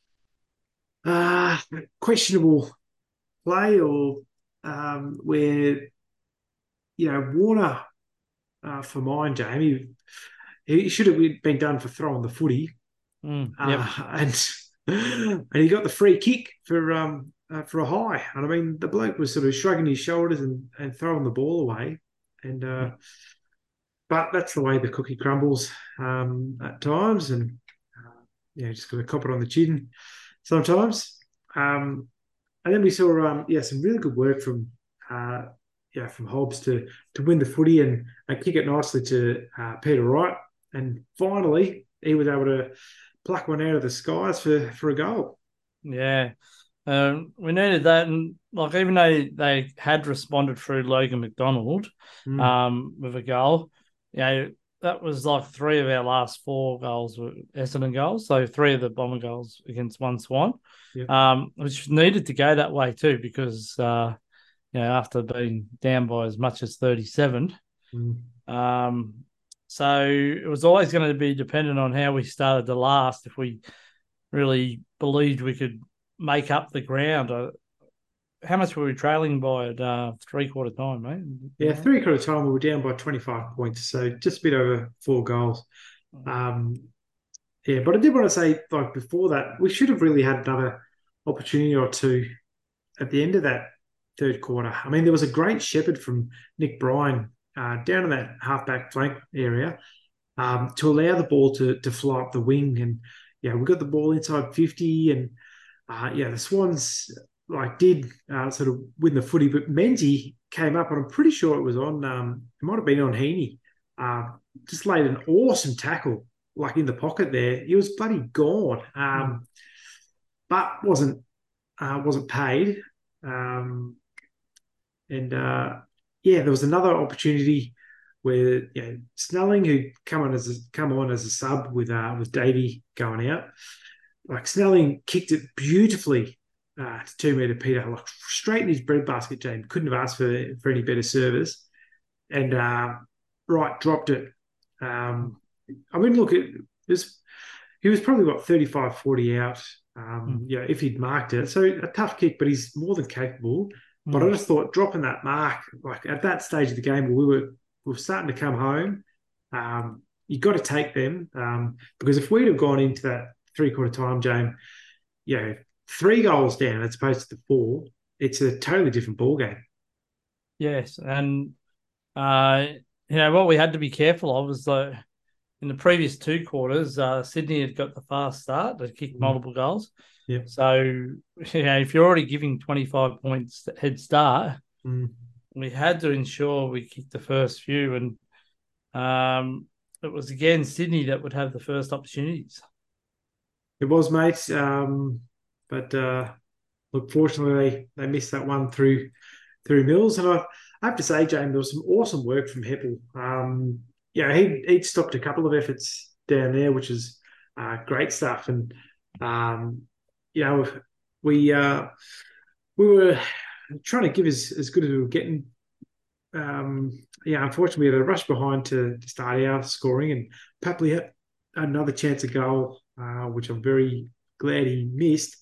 uh, questionable play, or um, where you know Warner, uh, for mine, Jamie, he should have been done for throwing the footy, Mm, yep. uh, and and he got the free kick for um uh, for a high. And I mean, the bloke was sort of shrugging his shoulders and, and throwing the ball away, and uh, but that's the way the cookie crumbles um, at times, and uh, yeah, just got to cop it on the chin sometimes. Um, and then we saw um, yeah some really good work from uh, yeah from Hobbs to to win the footy and, and kick it nicely to uh, Peter Wright, and finally he was able to pluck one out of the skies for for a goal. Yeah. Um, we needed that. And like even though they had responded through Logan McDonald Mm. um, with a goal, you know, that was like three of our last four goals were Essendon goals. So three of the Bomber goals against one Swan, Yep. um, which needed to go that way too because, uh, you know, after being down by as much as thirty-seven, Mm. um, so it was always going to be dependent on how we started the last if we really believed we could make up the ground. Uh, how much were we trailing by at uh, three quarter time, mate? Yeah, three quarter time we were down by twenty-five points, so just a bit over four goals. Um, yeah, but I did want to say, like before that, we should have really had another opportunity or two at the end of that third quarter. I mean, there was a great shepherd from Nick Bryan uh, down in that halfback flank area um, to allow the ball to to fly up the wing, and yeah, we got the ball inside fifty, and uh, yeah, the Swans like did uh, sort of win the footy, but Menzies came up, and I'm pretty sure it was on. Um, it might have been on Heaney. Uh, just laid an awesome tackle, like in the pocket there. He was bloody gone, um, but wasn't uh, wasn't paid. Um, and uh, yeah, there was another opportunity where you know, Snelling, who come on as a, come on as a sub with uh, with Davey going out, like Snelling kicked it beautifully uh, to two meter Peter, like straight in his breadbasket. James couldn't have asked for for any better service, and uh, right dropped it. Um, I mean, look, it was he was probably what thirty-five, forty out. Um, Mm. you know, if he'd marked it, so a tough kick, but he's more than capable. But I Mm. just thought dropping that mark, like at that stage of the game, where we were we were starting to come home. Um, you got to take them um, because if we'd have gone into that three quarter time, James, you know, three goals down as opposed to the four, it's a totally different ball game. Yes, and uh, you know what we had to be careful of was that in the previous two quarters, uh, Sydney had got the fast start. They kicked Mm. multiple goals. Yep. So, you know, if you're already giving twenty-five points head start, Mm. we had to ensure we kicked the first few. And um, it was again Sydney that would have the first opportunities. It was, mate. Um, but uh, look, fortunately, they, they missed that one through through Mills. And I, I have to say, James, there was some awesome work from Heppel. Um, yeah, he he'd stopped a couple of efforts down there, which is uh, great stuff. And um, you know, we uh, we were trying to give as, as good as we were getting. Um, yeah, unfortunately, we had a rush behind to, to start our scoring, and Papley had another chance of goal, uh, which I'm very glad he missed.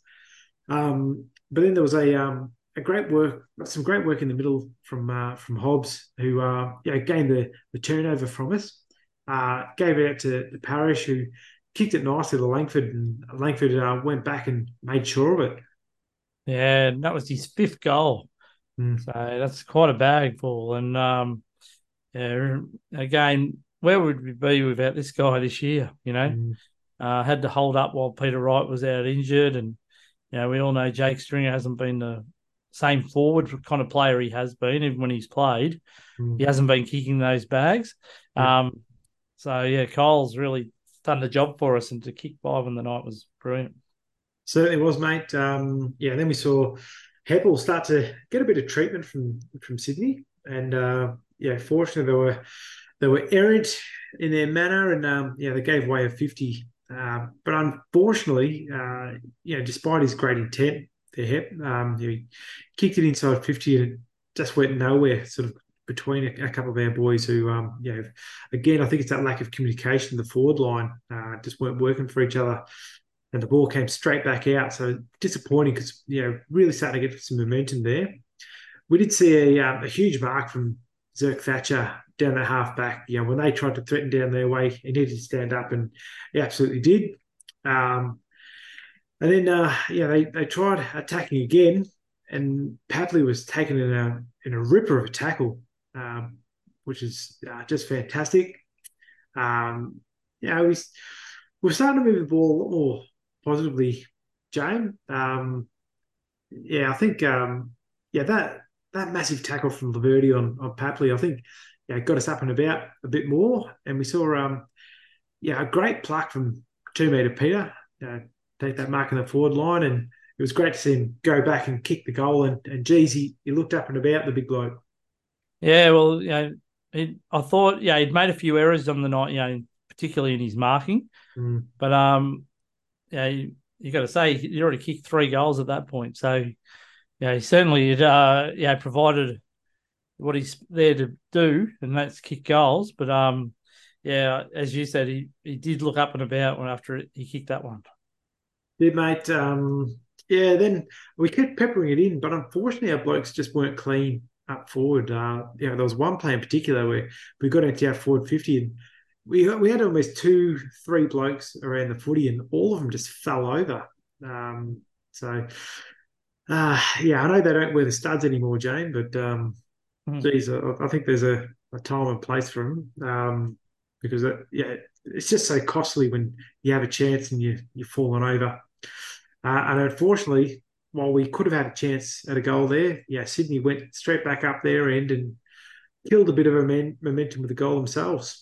Um, but then there was a um, a great work, some great work in the middle from uh, from Hobbs, who uh, you know, gained the, the turnover from us, uh, gave it out to the Parish, who kicked it nicely to Langford, and Langford uh, went back and made sure of it. Yeah, and that was his fifth goal. Mm. So that's quite a bag full. And um, yeah, again, where would we be without this guy this year? You know, Mm. uh, had to hold up while Peter Wright was out injured, and you know we all know Jake Stringer hasn't been the same forward kind of player he has been, even when he's played. He Mm. hasn't been kicking those bags. Yeah. Um, so yeah, Cole's really done the job for us, and to kick five in the night was brilliant. Certainly was, mate. Um, yeah, then we saw Heppel start to get a bit of treatment from from Sydney, and uh, yeah, fortunately they were they were errant in their manner, and um, yeah, they gave away a fifty. Uh, but unfortunately, uh, you know, despite his great intent, the Hep, um, he kicked it inside fifty, and it just went nowhere. Sort of between a, a couple of our boys who, um, you know, again, I think it's that lack of communication. The forward line uh, just weren't working for each other, and the ball came straight back out. So disappointing because you know really starting to get some momentum there. We did see a, um, a huge mark from Zerk Thatcher down the half back. You know when they tried to threaten down their way, he needed to stand up, and he absolutely did. Um, and then uh, yeah, they they tried attacking again, and Papley was taken in a in a ripper of a tackle, um, which is uh, just fantastic. Um, you know, we, we're starting to move the ball a lot more positively, James. Um, yeah, I think um, yeah that that massive tackle from Laverty on on Papley, I think yeah got us up and about a bit more, and we saw um, yeah a great pluck from two meter Peter, you know, take that mark in the forward line and it was great to see him go back and kick the goal. And, and geez, he, he looked up and about, the big bloke. Yeah, well, you know, he, I thought, yeah, he'd made a few errors on the night, you know, particularly in his marking. Mm. But um, yeah, you, you got to say he already kicked three goals at that point. So yeah, he certainly had, uh, yeah, provided what he's there to do, and that's kick goals. But um, yeah, as you said, he, he did look up and about when after he kicked that one. Yeah, mate. Um, yeah, then we kept peppering it in, but unfortunately, our blokes just weren't clean up forward. Uh, you know, there was one play in particular where we got into our forward fifty, and we we had almost two, three blokes around the footy, and all of them just fell over. Um, so, uh, yeah, I know they don't wear the studs anymore, Jane, but um, Mm. geez, I, I think there's a, a time and place for them, um, because it, yeah, it's just so costly when you have a chance and you you're falling over. Uh, and unfortunately, while we could have had a chance at a goal there, yeah, Sydney went straight back up their end and killed a bit of momentum with the goal themselves.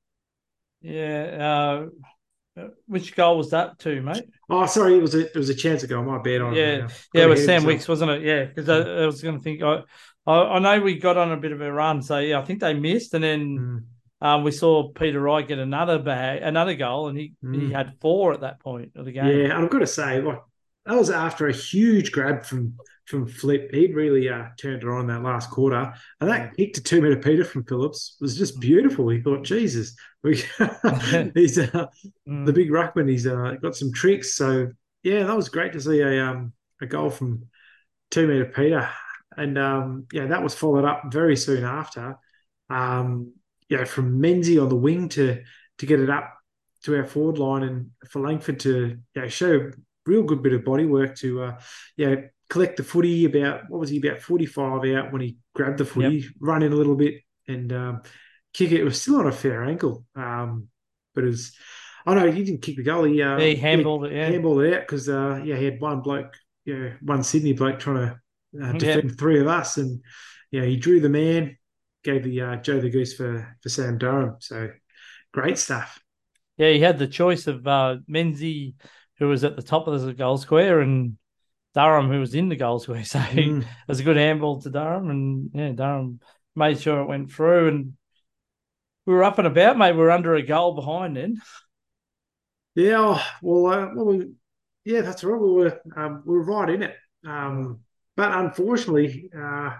Yeah. Uh, which goal was that to, mate? Oh, sorry, it was a it was a chance ago. My bad. I Yeah, uh, yeah, got it was ahead of Sam myself. Wicks, wasn't it? Yeah, because I, I was going to think. I, I, I know we got on a bit of a run, so yeah, I think they missed, and then Mm, um, we saw Peter Wright get another bag, another goal, and he he mm. had four at that point of the Yeah, game. and I've got to say, like that was after a huge grab from from Flip. He'd really uh, turned it on in that last quarter, and Yeah. that kick to two meter Peter from Phillips was just beautiful. He thought, Jesus, we, he's uh, the Mm. big ruckman. He's uh, got some tricks. So yeah, that was great to see a um, a goal from two meter Peter, and um, yeah, that was followed up very soon after. Um, yeah, from Menzies on the wing to to get it up to our forward line, and for Langford to yeah, show a real good bit of body work to uh, yeah, collect the footy. About what was he, about forty-five out when he grabbed the Yep. footy, run in a little bit and um, kick it. It was still on a fair ankle, um, but it was. Oh no, he didn't kick the goal. He uh, He yeah, handballed it. Yeah. handballed it out because uh, yeah, he had one bloke, yeah, one Sydney bloke trying to uh, Yeah. defend three of us, and yeah, he drew the man, gave the uh, Joe the Goose for for Sam Durham. So great stuff. Yeah. He had the choice of uh, Menzies, who was at the top of the goal square, and Durham, who was in the goal square. So it Mm. was a good handball to Durham, and yeah, Durham made sure it went through, and we were up and about, mate. We were under a goal behind then. Yeah, oh, well, uh, well, we, yeah, that's right. We were um, we were right in it, Mm. um, but unfortunately, uh,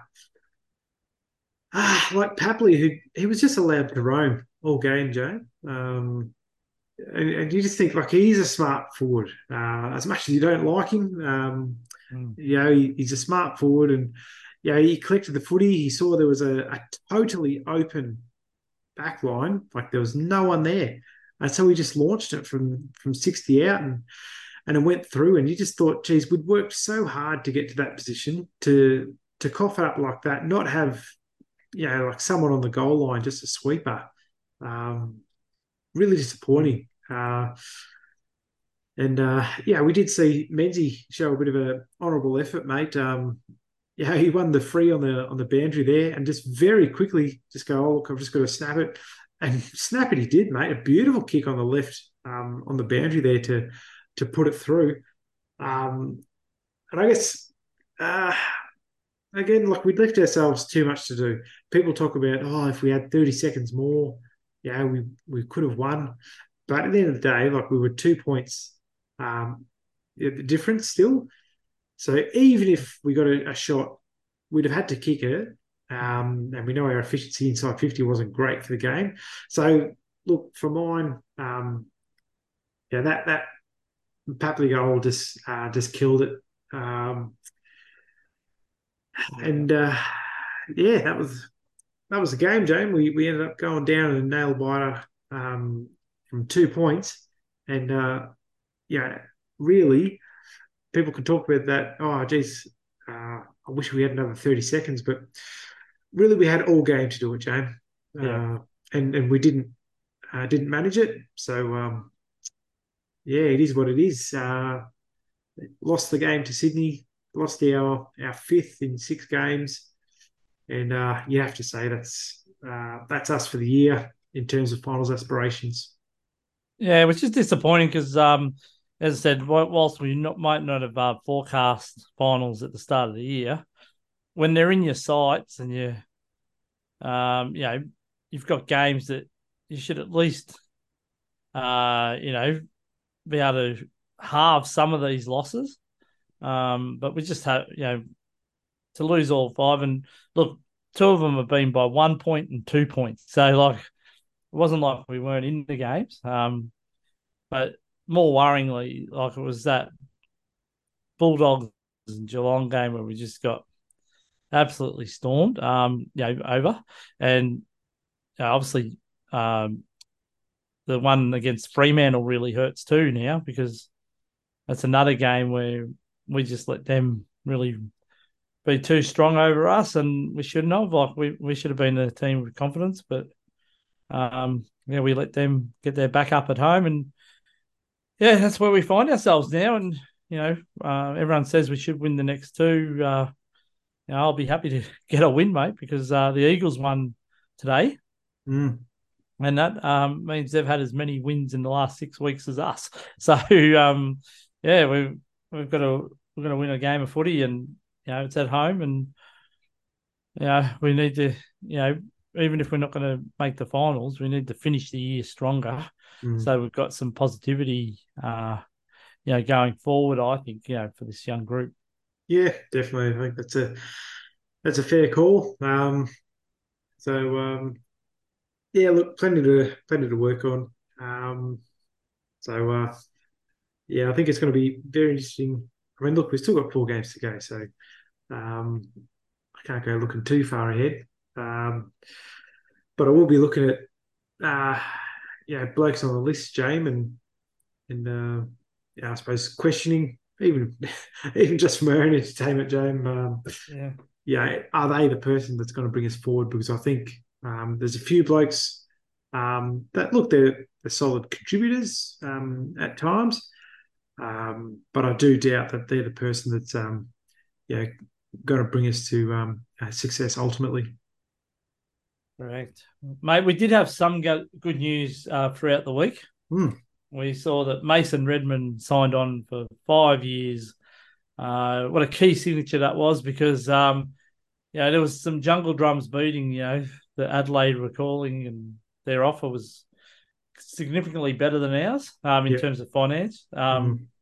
ah, like Papley, who he was just allowed to roam all game, Joe. Um, and, and you just think like he's a smart forward. Uh, as much as you don't like him, um, Mm. you know, he, he's a smart forward, and yeah, he collected the footy. He saw there was a, a totally open back line, like there was no one there. And so we just launched it from from sixty out, and and it went through. And you just thought, geez, we'd worked so hard to get to that position, to to cough it up like that, not have, you know, like someone on the goal line, just a sweeper. Um, really disappointing. Uh, and uh, yeah, we did see Menzies show a bit of an honourable effort, mate. Um, yeah, he won the free on the on the boundary there, and just very quickly just go, oh look, I've just got to snap it, and snap it he did, mate. A beautiful kick on the left, um, on the boundary there to to put it through. Um, and I guess uh, again, like we'd left ourselves too much to do. People talk about, oh, if we had thirty seconds more, yeah, we we could have won. But at the end of the day, like we were two points um, the difference still. So even if we got a, a shot, we'd have had to kick it. Um, and we know our efficiency inside fifty wasn't great for the game. So look, for mine, um, yeah, that that Papley goal just uh, just killed it. Um, Yeah. and uh, yeah, that was that was the game, Jane. We we ended up going down in a nail biter, um, from two points, and uh, yeah, really, people can talk about that. Oh, geez, uh, I wish we had another thirty seconds, but really, we had all game to do it, Jane, Yeah. uh, and and we didn't uh, didn't manage it. So um, yeah, it is what it is. Uh, lost the game to Sydney, lost our our fifth in six games, and uh, you have to say that's uh, that's us for the year in terms of finals aspirations. Yeah, which is disappointing because um, as I said, whilst we not, might not have uh, forecast finals at the start of the year, when they're in your sights and you, um, you know, you've got games that you should at least, uh, you know, be able to halve some of these losses. Um, but we just have, you know, to lose all five. And look, two of them have been by one point and two points. So, like, it wasn't like we weren't in the games. Um, but more worryingly, like, it was that Bulldogs and Geelong game where we just got absolutely stormed, um, you know, over. And you know, obviously, um, the one against Fremantle really hurts too now, because that's another game where we just let them really be too strong over us, and we shouldn't have. Like, we, we should have been a team with confidence, but um, yeah, we let them get their back up at home, and yeah, that's where we find ourselves now. And you know, uh, everyone says we should win the next two. Uh, you know, I'll be happy to get a win, mate, because uh, the Eagles won today. Mm. And that um, means they've had as many wins in the last six weeks as us. So, um, yeah, we've we've got to we're going to win a game of footy, and you know it's at home, and you know we need to, you know, even if we're not going to make the finals, we need to finish the year stronger. Mm. So we've got some positivity, uh, you know, going forward. I think, you know, for this young group. Yeah, definitely. I think that's a that's a fair call. Um, so um, yeah, look, plenty to plenty to work on. Um, so uh, yeah, I think it's going to be very interesting. I mean, look, we've still got four games to go, so um, I can't go looking too far ahead. Um, but I will be looking at uh, yeah, blokes on the list, James, and and uh, yeah, I suppose questioning even even just from our own entertainment, James. Um, Yeah. yeah, are they the person that's going to bring us forward? Because I think um, there's a few blokes um, that look they're, they're solid contributors um, at times, um, but I do doubt that they're the person that's um, yeah going to bring us to um, uh, success ultimately. Correct. Mate, we did have some go- good news uh, throughout the week. Mm. We saw that Mason Redmond signed on for five years. Uh, what a key signature that was, because um, you know, there was some jungle drums beating, you know, that Adelaide were calling, and their offer was significantly better than ours um, in Yeah. terms of finance. Um, Mm.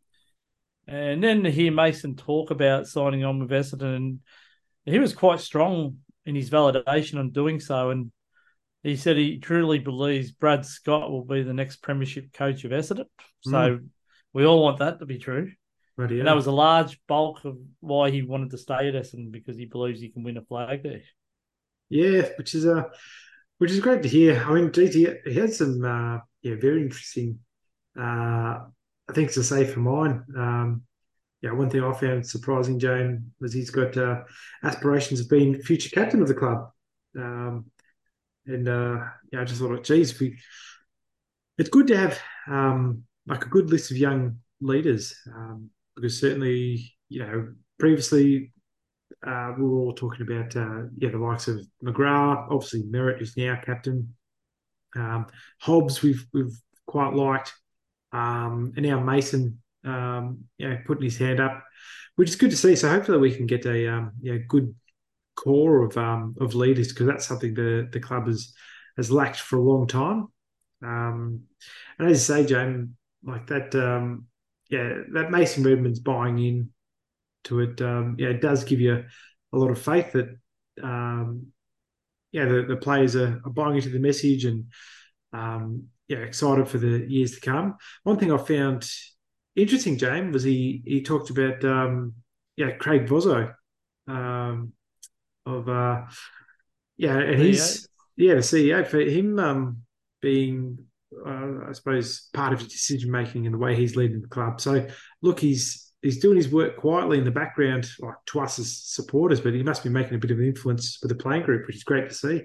and then to hear Mason talk about signing on with Essendon, and he was quite strong in his validation on doing so. And he said he truly believes Brad Scott will be the next premiership coach of Essendon. So Mm. we all want that to be true. Bloody And that hell. was a large bulk of why he wanted to stay at Essendon, because he believes he can win a flag there. Yeah, which is uh, which is great to hear. I mean, geez, he, he had some uh, yeah very interesting uh, things to say for mine. Um, yeah, one thing I found surprising, Jane, was he's got uh, aspirations of being future captain of the club. Um, and uh, yeah, I just thought, geez, we, it's good to have um, like a good list of young leaders um, because certainly, you know, previously uh, we were all talking about uh, yeah the likes of McGrath, obviously Merritt is now captain. Um, Hobbs we've we've quite liked, um, and now Mason, um, you know, putting his hand up, which is good to see. So hopefully we can get a um, you know, good core of um, of leaders, because that's something the the club has has lacked for a long time. Um, and as you say, Jane, like that, um, yeah, that Mason Redmond's buying in to it. Um, yeah, it does give you a lot of faith that um, yeah the, the players are, are buying into the message, and um, yeah, excited for the years to come. One thing I found interesting, James, was he he talked about um, yeah Craig Vozzo um, of uh, yeah, and There you go. he's yeah the C E O for him um, being uh, I suppose part of his decision making and the way he's leading the club. So look, he's he's doing his work quietly in the background, like to us as supporters, but he must be making a bit of an influence with the playing group, which is great to see.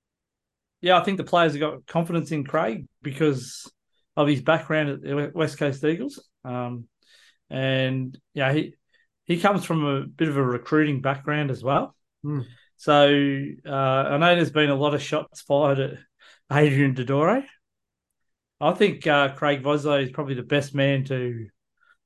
Yeah, I think the players have got confidence in Craig because of his background at the West Coast Eagles. Um, and yeah, he he comes from a bit of a recruiting background as well. Mm. So uh, I know there's been a lot of shots fired at Adrian Dodore. I think uh, Craig Vozzo is probably the best man to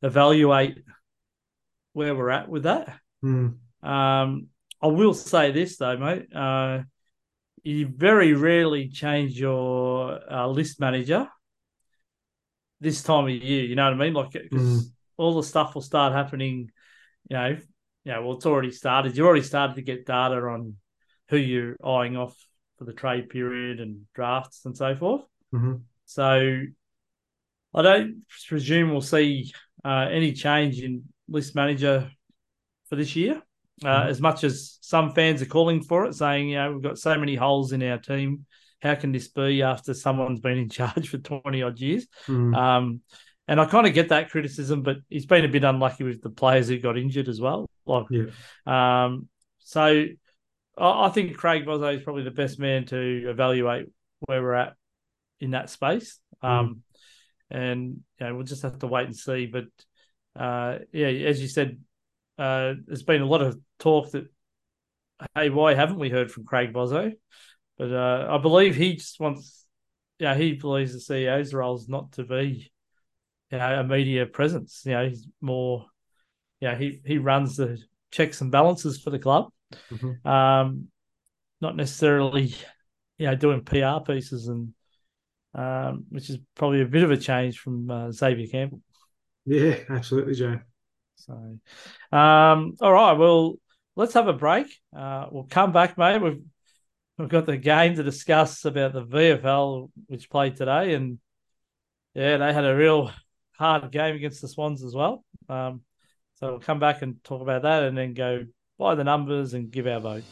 evaluate where we're at with that. Mm. Um, I will say this though, mate. Uh, you very rarely change your uh, list manager this time of year. You know what I mean? Like, because Mm. all the stuff will start happening. You know, you know, well, it's already started. You already started to get data on who you're eyeing off for the trade period and drafts and so forth. Mm-hmm. So I don't presume we'll see uh, any change in list manager for this year. Uh, Mm-hmm. as much as some fans are calling for it, saying, you know, we've got so many holes in our team. How can this be after someone's been in charge for twenty odd years? Mm. Um, and I kind of get that criticism, but he's been a bit unlucky with the players who got injured as well. Like, Yeah. um, so I, I think Craig Bozzo is probably the best man to evaluate where we're at in that space. Mm. Um, and you know, we'll just have to wait and see. But uh, yeah, as you said, uh, there's been a lot of talk that, hey, why haven't we heard from Craig Bozzo? But uh, I believe he just wants, yeah, he believes the C E O's role is not to be, you know, a media presence. You know, he's more, you know, he he runs the checks and balances for the club, Mm-hmm. um, not necessarily, you know, doing P R pieces and um, which is probably a bit of a change from uh, Xavier Campbell. Yeah, absolutely, Joe. So, um, all right, well, let's have a break. Uh, we'll come back, mate. We've we've got the game to discuss about the V F L, which played today, and yeah, they had a real hard game against the Swans as well. Um, so we'll come back and talk about that, and then go by the numbers and give our votes.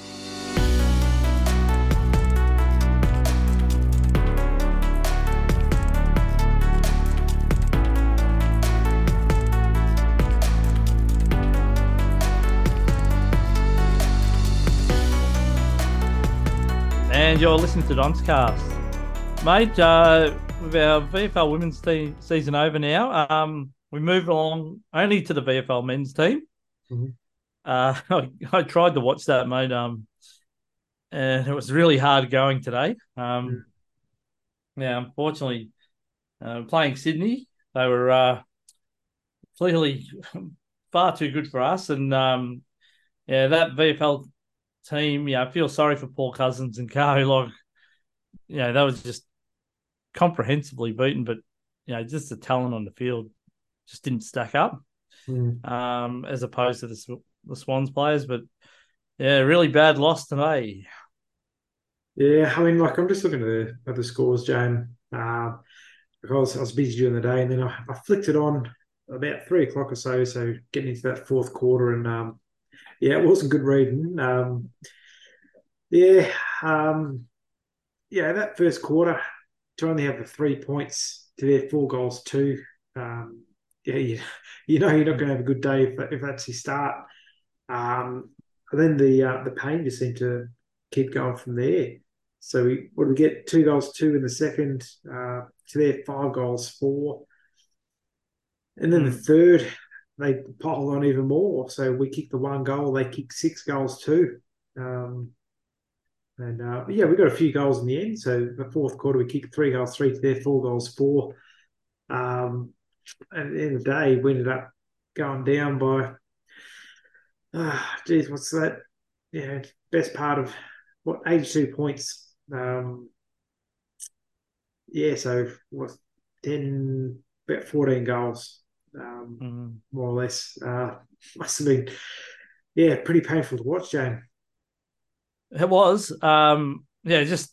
And you're listening to Donscast. Mate, uh, with our V F L women's team season over now, um, we move along only to the V F L men's team. Mm-hmm. Uh, I, I tried to watch that, mate, um, and it was really hard going today. Um, yeah, unfortunately, uh, playing Sydney, they were uh, clearly far too good for us. And um, yeah, that V F L team, yeah, I feel sorry for Paul Cousins and Carly. Like, you know, that was just comprehensively beaten, but you know, just the talent on the field just didn't stack up, Mm. um, as opposed to the, the Swans players. But yeah, really bad loss today. Yeah, I mean, like I'm just looking at the at the scores, Jane, uh, because I was busy during the day, and then I, I flicked it on about three o'clock or so, so getting into that fourth quarter, and um, yeah, it wasn't good reading. Um, yeah, um, yeah, that first quarter to only have the three points to their four goals too. Um, yeah, you, you know you're not going to have a good day if, if that's your start. Um, and then the uh, the pain just seemed to keep going from there. So we what did we get? Two goals, two in the second. Uh, to their five goals, four, and then the Mm. third they piled on even more. So we kicked the one goal, they kicked six goals too. Um, and uh, yeah, we got a few goals in the end. So the fourth quarter, we kicked three goals, three to their four goals, four. Um, and at the end of the day, we ended up going down by, ah, geez, what's that? Yeah, best part of what eighty-two points. Um, yeah, so what ten, about fourteen goals, um, Mm. more or less. Uh, must have been, yeah, pretty painful to watch, Jane. It was, um, yeah, just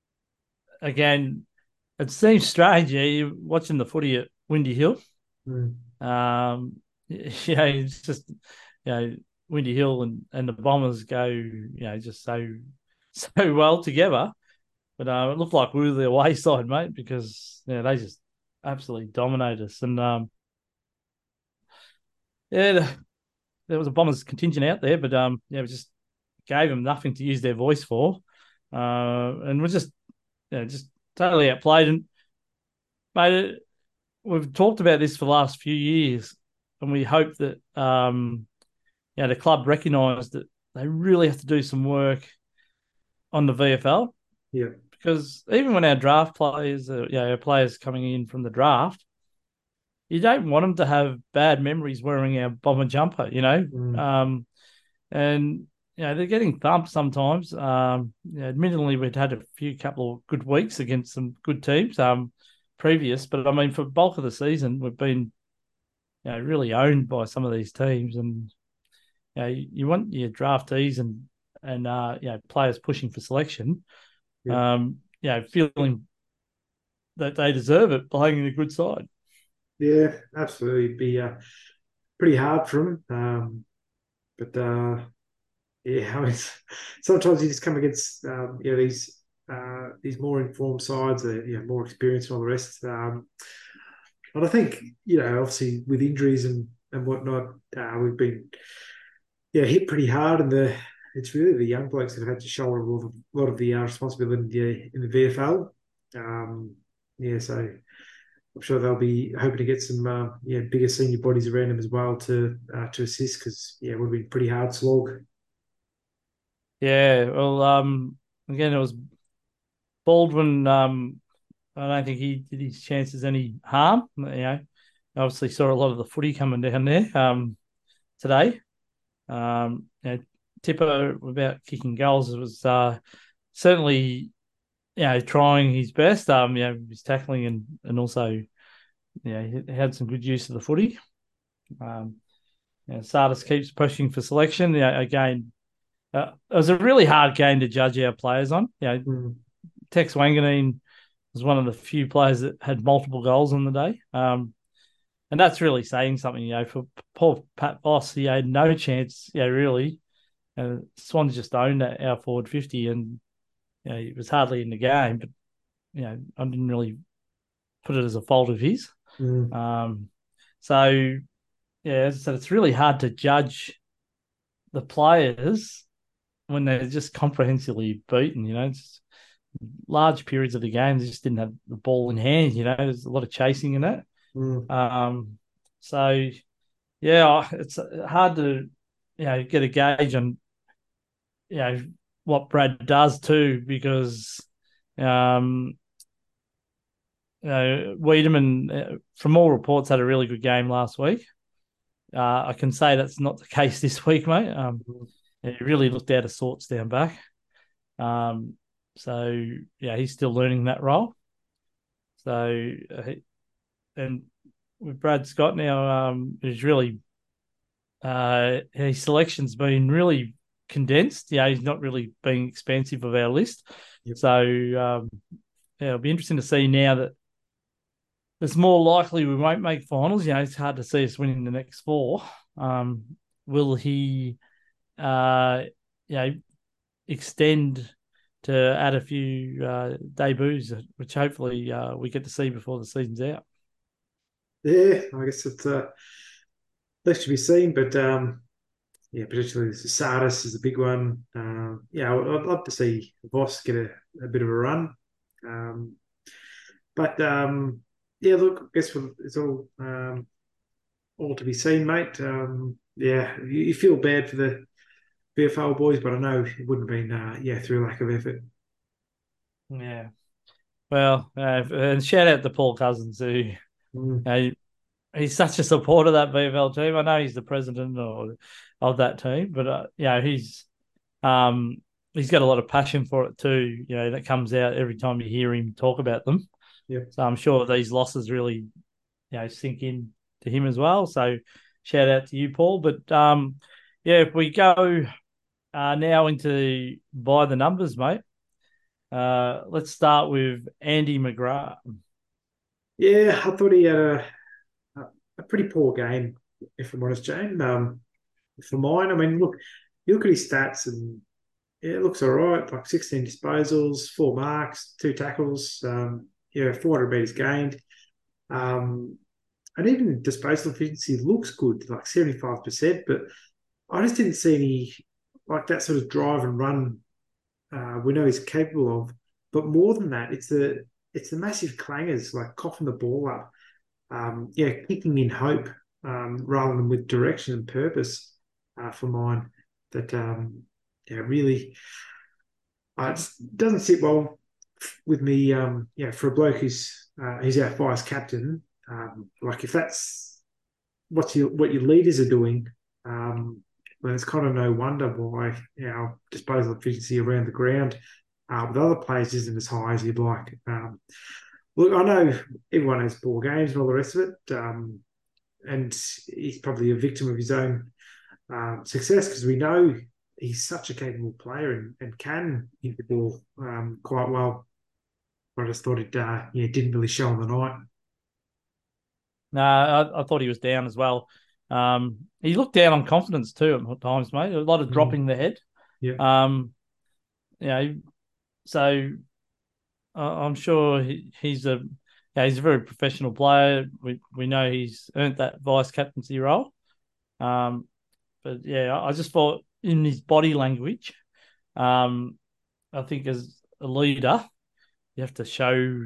again, it seems strange. Yeah, you're watching the footy at Windy Hill. Mm. Um, yeah, it's just, you know, Windy Hill and, and the Bombers go, you know, just so so well together. But uh, it looked like we were the away side, mate, because yeah, they just absolutely dominated us. And um, yeah, the, there was a Bombers contingent out there, but um, yeah, we just gave them nothing to use their voice for, uh, and we're just, you know, just totally outplayed. And mate, we've talked about this for the last few years, and we hope that um, you know, the club recognised that they really have to do some work on the V F L. Yeah. Because even when our draft players, uh, you know, our players coming in from the draft, you don't want them to have bad memories wearing our bomber jumper, you know. Mm, Um, and you know they're getting thumped sometimes. Um, you know, admittedly, we'd had a few couple of good weeks against some good teams um, previous, but I mean, for the bulk of the season, we've been you know really owned by some of these teams, and you know you want your draftees and and uh, you know players pushing for selection, yeah, um, you know, feeling that they deserve it, playing in a good side. yeah, absolutely. It'd be uh, pretty hard for them. Um, but uh, yeah, I mean, sometimes you just come against um, you know these uh, these more informed sides, that you know more experienced and all the rest. Um, and I think you know obviously with injuries and and whatnot, uh, we've been yeah hit pretty hard, and the it's really the young blokes that have had to shoulder a lot of, a lot of the uh, responsibility in the, in the V F L. Um, yeah, so I'm sure they'll be hoping to get some uh, yeah bigger senior bodies around them as well to uh, to assist because yeah it would have been pretty hard slog. Yeah, well, um, again, it was Baldwin. Um, I don't think he did his chances any harm. You know, obviously saw a lot of the footy coming down there um, today. Um, you know, Tipper about kicking goals was uh, certainly you know trying his best. Um, you know, his tackling and and also you know he had some good use of the footy. Um, you know, Sardis keeps pushing for selection. You know, again, uh, it was a really hard game to judge our players on. You know, Mm, Tex Wanganeen was one of the few players that had multiple goals on the day. Um, and that's really saying something, you know, for poor Pat Boss, he had no chance, yeah, really. Uh, Swans just owned our forward fifty and, you know, it was hardly in the game, but, you know, I didn't really put it as a fault of his. mm, Um, so, yeah, as I said, it's really hard to judge the players when they're just comprehensively beaten, you know, it's large periods of the game, they just didn't have the ball in hand, you know, there's a lot of chasing in it. mm, Um, so yeah, it's hard to you know get a gauge on you know what Brad does too because um, you know Wiedemann, uh, from all reports, had a really good game last week. Uh, I can say that's not the case this week, mate. Um, mm. he really looked out of sorts down back. Um, so yeah, he's still learning that role. So uh, and with Brad Scott now, um, who's really Uh, his selection's been really condensed. Yeah, he's not really being expansive of our list. Yep. So um, yeah, it'll be interesting to see now that it's more likely we won't make finals. You know, it's hard to see us winning the next four. Um, will he, uh, you know, extend to add a few uh, debuts, which hopefully uh, we get to see before the season's out? Yeah, I guess it's uh, left to be seen, but um, yeah, particularly Sardis is a big one. Um, yeah, I would, I'd love to see Voss get a, a bit of a run. Um, but um, yeah, look, I guess it's all um, all to be seen, mate. Um, yeah, you, you feel bad for the V F L boys, but I know it wouldn't have been uh, yeah through lack of effort. Yeah. Well, uh, and shout out to Paul Cousins, who you Mm, know, he's such a supporter of that V F L team. I know he's the president or of that team, but uh, you know he's um he's got a lot of passion for it too. You know that comes out every time you hear him talk about them. yeah, So I'm sure these losses really you know sink in to him as well. So shout out to you, Paul. But um yeah, if we go uh, now into by the numbers, mate. Uh, let's start with Andy McGrath. yeah. I thought he had a, a, a pretty poor game, if I'm honest, Jane. Um, for mine, I mean, look, you look at his stats and yeah, it looks all right. Like sixteen disposals, four marks, two tackles, um, yeah, four hundred metres gained. Um, and even disposal efficiency looks good, like seventy-five percent. But I just didn't see any, like that sort of drive and run uh, we know he's capable of. But more than that, it's the it's the massive clangers, like coughing the ball up. Um, yeah, kicking in hope um, rather than with direction and purpose uh, for mine. That um, yeah, really uh, it doesn't sit well with me. Um, yeah, for a bloke who's uh, he's our vice captain. Um, like if that's what your what your leaders are doing, um, then it's kind of no wonder why our disposal efficiency around the ground uh, with other players isn't as high as you'd like. Um, look, I know everyone has poor games and all the rest of it, um, and he's probably a victim of his own um, success because we know he's such a capable player and, and can hit the ball um, quite well. But I just thought it, uh, yeah, didn't really show on the night. No, I, I thought he was down as well. Um, he looked down on confidence too at times, mate. A lot of Mm, dropping the head. yeah. Um, you know, so uh, I'm sure he, he's a yeah, he's a very professional player. We we know he's earned that vice captaincy role. Um, but yeah, I just thought in his body language, um, I think as a leader, you have to show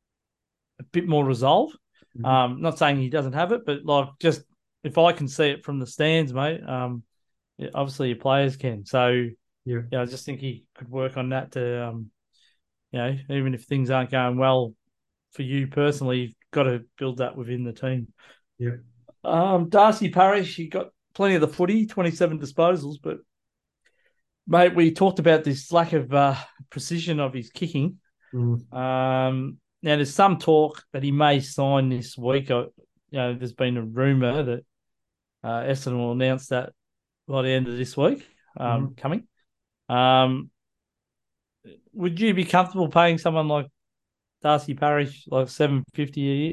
a bit more resolve. Mhm. Um, not saying he doesn't have it, but like just if I can see it from the stands, mate, um, yeah, obviously your players can. So Yeah. yeah, I just think he could work on that to, um, you know, even if things aren't going well for you personally, you've got to build that within the team. Yeah. Um, Darcy Parish, he got plenty of the footy, twenty-seven disposals, but mate, we talked about this lack of uh, precision of his kicking. Mm. Um, now there's some talk that he may sign this week. Uh, You know, there's been a rumor that uh, Essendon will announce that by the end of this week, um, Mhm. coming. Um, would you be comfortable paying someone like Darcy Parish like seven fifty a year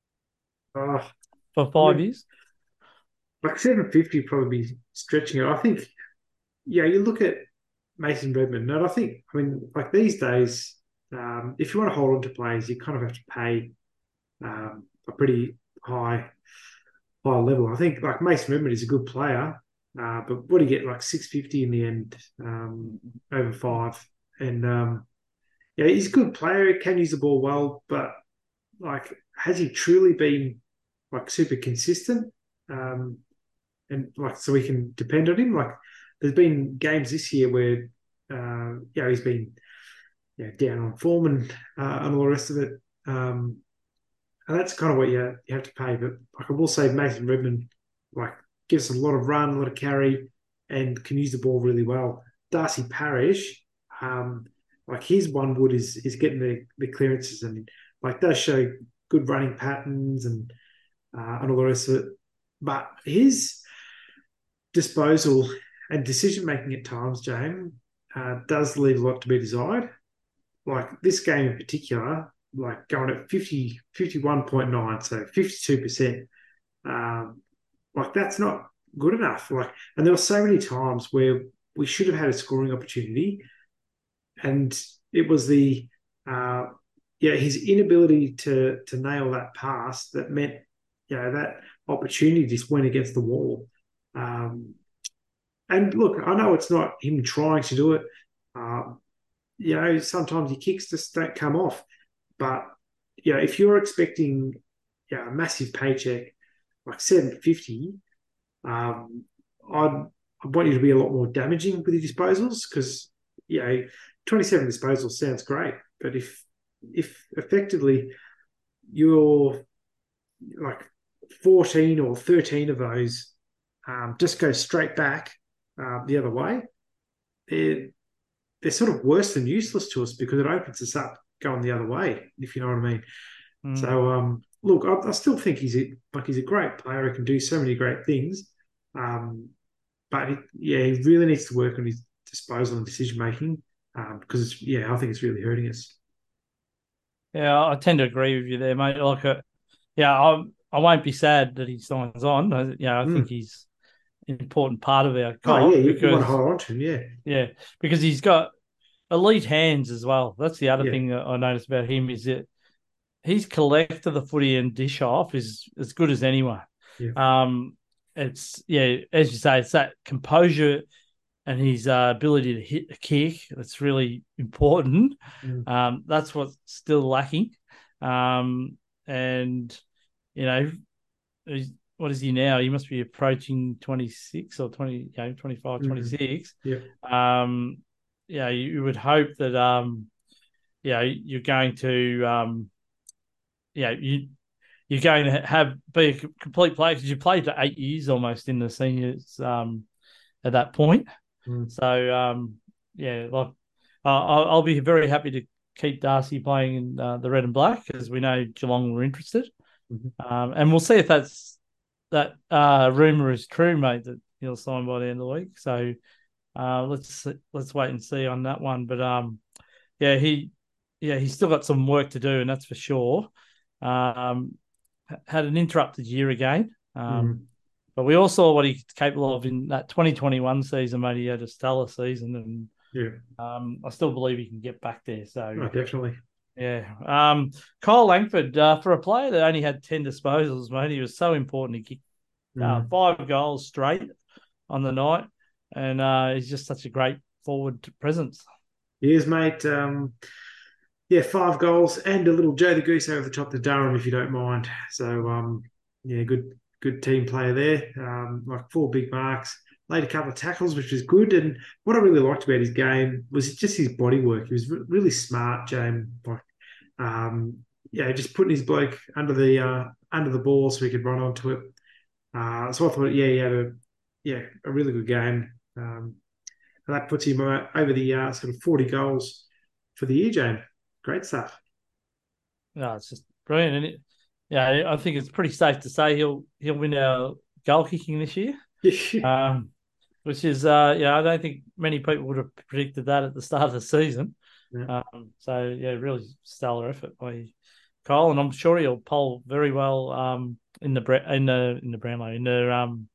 Uh, for I five mean, years? like seven fifty probably be stretching it. I think, yeah, you look at Mason Redmond, and I think, I mean, like these days, um, if you want to hold on to players, you kind of have to pay um, a pretty high high level. I think like Mason Redmond is a good player, uh, but what do you get like six fifty in the end um, over five? And um, yeah, he's a good player. He can use the ball well, but like, has he truly been like super consistent? Um, and like, so we can depend on him. Like, there's been games this year where, uh, yeah, he's been yeah down on form and uh, and all the rest of it. Um, and that's kind of what you you have to pay. But like, I will say, Mason Redmond like gives us a lot of run, a lot of carry, and can use the ball really well. Darcy Parish, um, like his one wood is is getting the, the clearances and like does show good running patterns and uh, and all the rest of it. But his disposal and decision making at times, James, uh, does leave a lot to be desired. Like this game in particular, like going at fifty, fifty-one point nine, so fifty-two percent. Um, like that's not good enough. Like, and there were so many times where we should have had a scoring opportunity, and it was the uh, yeah his inability to to nail that pass that meant you know that opportunity just went against the wall. Um, and look, I know it's not him trying to do it. Uh, you know, sometimes your kicks just don't come off. But you know, if you're expecting you know, a massive paycheck like seven fifty, um, I'd I want you to be a lot more damaging with your disposals because you know twenty-seven disposals sounds great, but if if effectively you're like fourteen or thirteen of those um, just go straight back uh, the other way, they're, they're sort of worse than useless to us because it opens us up going the other way, if you know what I mean. Mm. So, um, look, I, I still think he's a, like he's a great player. He can do so many great things, um, but he, yeah, he really needs to work on his disposal and decision making um, because it's, yeah, I think it's really hurting us. Yeah, I tend to agree with you there, mate. Like, uh, yeah, I I won't be sad that he signs on. I, yeah, I think Mm. he's an important part of our Oh yeah, comp you, you want to because hold on to him, yeah, yeah, because he's got elite hands as well. That's the other yeah, thing that I noticed about him is that his collect of the footy and dish off is as good as anyone. yeah, Um, it's yeah, as you say, it's that composure and his uh, ability to hit the kick that's really important. mm. Um, that's what's still lacking. Um, and you know, he's, what is he now? He must be approaching twenty-six or twenty, you know, twenty-five, Mm. twenty-six. Yeah, Um, yeah, you, you would hope that um, yeah, you're going to um, yeah, you you're going to have be a complete player because you played for eight years almost in the seniors um, at that point. Mm. So um, yeah, like uh, I'll, I'll be very happy to keep Darcy playing in uh, the red and black because we know Geelong were interested, Mm-hmm. um, and we'll see if that's that uh, rumor is true, mate. That he'll sign by the end of the week. So uh, let's let's wait and see on that one. But um, yeah, he yeah he's still got some work to do, and that's for sure. Um, had an interrupted year again. Um, Mm. but we all saw what he's capable of in that twenty twenty-one season, mate. He had a stellar season, and Yeah, um, I still believe he can get back there. So, oh, definitely. yeah. Um, Kyle Langford, uh, for a player that only had ten disposals, mate, he was so important. He kicked uh, Mm. five goals straight on the night, and uh, he's just such a great forward presence. Yes, mate. Um, yeah, five goals and a little Joe the Goose over the top to Durham, if you don't mind. So, um, yeah, good good team player there. Um, like four big marks, laid a couple of tackles, which was good. And what I really liked about his game was just his body work. He was re- really smart, James. Like, um, yeah, just putting his bloke under the uh, under the ball so he could run onto it. Uh, so I thought, yeah, he had a yeah a really good game. Um, and that puts him uh, over the uh, sort of forty goals for the year, James. Great stuff. No, it's just brilliant. And it, yeah, I think it's pretty safe to say he'll he'll win our goal kicking this year. Um, which is, uh, yeah, I don't think many people would have predicted that at the start of the season. Yeah. Um, so yeah, really stellar effort by Kyle, and I'm sure he'll poll very well um, in the in the in the Brownlow in the um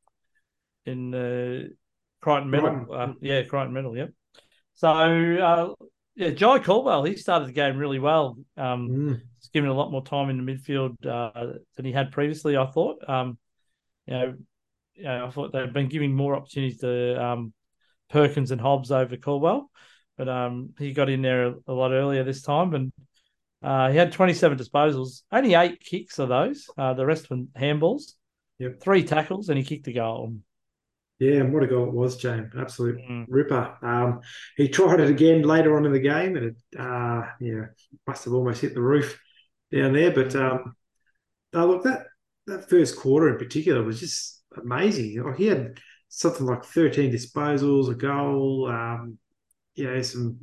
in the Crichton Medal. Brighton. Uh, yeah, Crichton Medal. Yep. So uh, yeah, Jai Caldwell, he started the game really well. Um, Mm. he's given a lot more time in the midfield uh, than he had previously. I thought. Um, you know, you know, I thought they'd been giving more opportunities to um, Perkins and Hobbs over Caldwell, but um, he got in there a, a lot earlier this time, and uh, he had twenty-seven disposals, only eight kicks of those. Uh, the rest were handballs, Yep. three tackles, and he kicked a goal. Yeah, and what a goal it was, James. Absolute Mm. ripper. Um, he tried it again later on in the game, and it uh, yeah must have almost hit the roof down there. But Mm. um, oh, look, that that first quarter in particular was just amazing. Like he had something like thirteen disposals, a goal, um, you know, some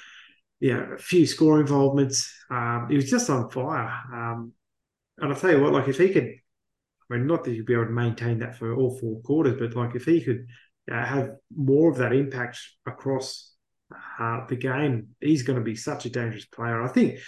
yeah, a few score involvements. Um, he was just on fire. Um, and I'll tell you what, like if he could, I mean, not that he'd be able to maintain that for all four quarters, but like if he could uh, have more of that impact across uh, the game, he's going to be such a dangerous player. I think.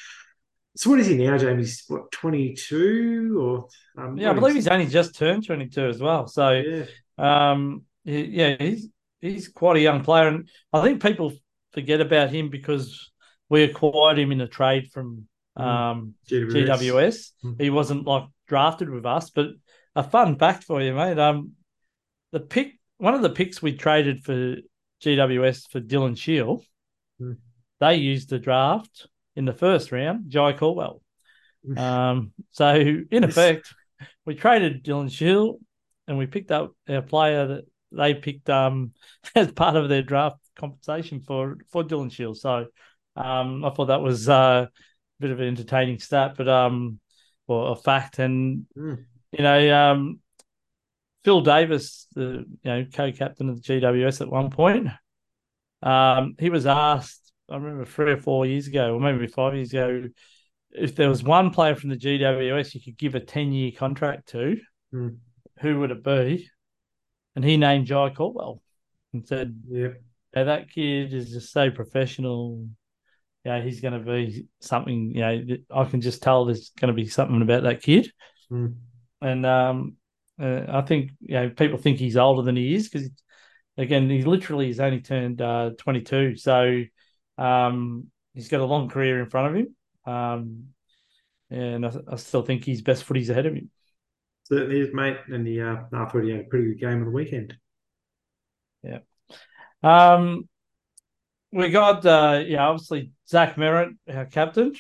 So what is he now, James? He's what twenty-two or um, Yeah, I what believe is? he's only just turned twenty-two as well. So, Yeah. um, he- yeah, he's he's quite a young player, and I think people forget about him because we acquired him in a trade from Mm. um, G W S. G W S. Mm. He wasn't like drafted with us, but a fun fact for you, mate. Um, the pick, one of the picks we traded for G W S for Dylan Shield, Mm. they used the draft in the first round, Jai Caldwell. Mm. Um, so in Yes. effect, we traded Dylan Shield and we picked up our player that they picked um, as part of their draft compensation for for Dylan Shield. So um, I thought that was uh, a bit of an entertaining stat, but um, or a fact. And Mm. you know, um, Phil Davis, the you know co-captain of the G W S at one point, um, he was asked. I remember three or four years ago, or maybe five years ago, if there was one player from the G W S you could give a ten-year contract to, Mm. who would it be? And he named Jai Caldwell and said, Yep. yeah, that kid is just so professional. Yeah, he's going to be something, you know, I can just tell there's going to be something about that kid. Mm. And um, uh, I think, you know, people think he's older than he is because, again, he literally has only turned uh, twenty-two. So um, he's got a long career in front of him. Um, and I, I still think his best footy's ahead of him. Certainly is, mate. And he, uh, I thought he had a pretty good game on the weekend. Yeah. Um, we got, uh, yeah, obviously Zach Merritt, our captain.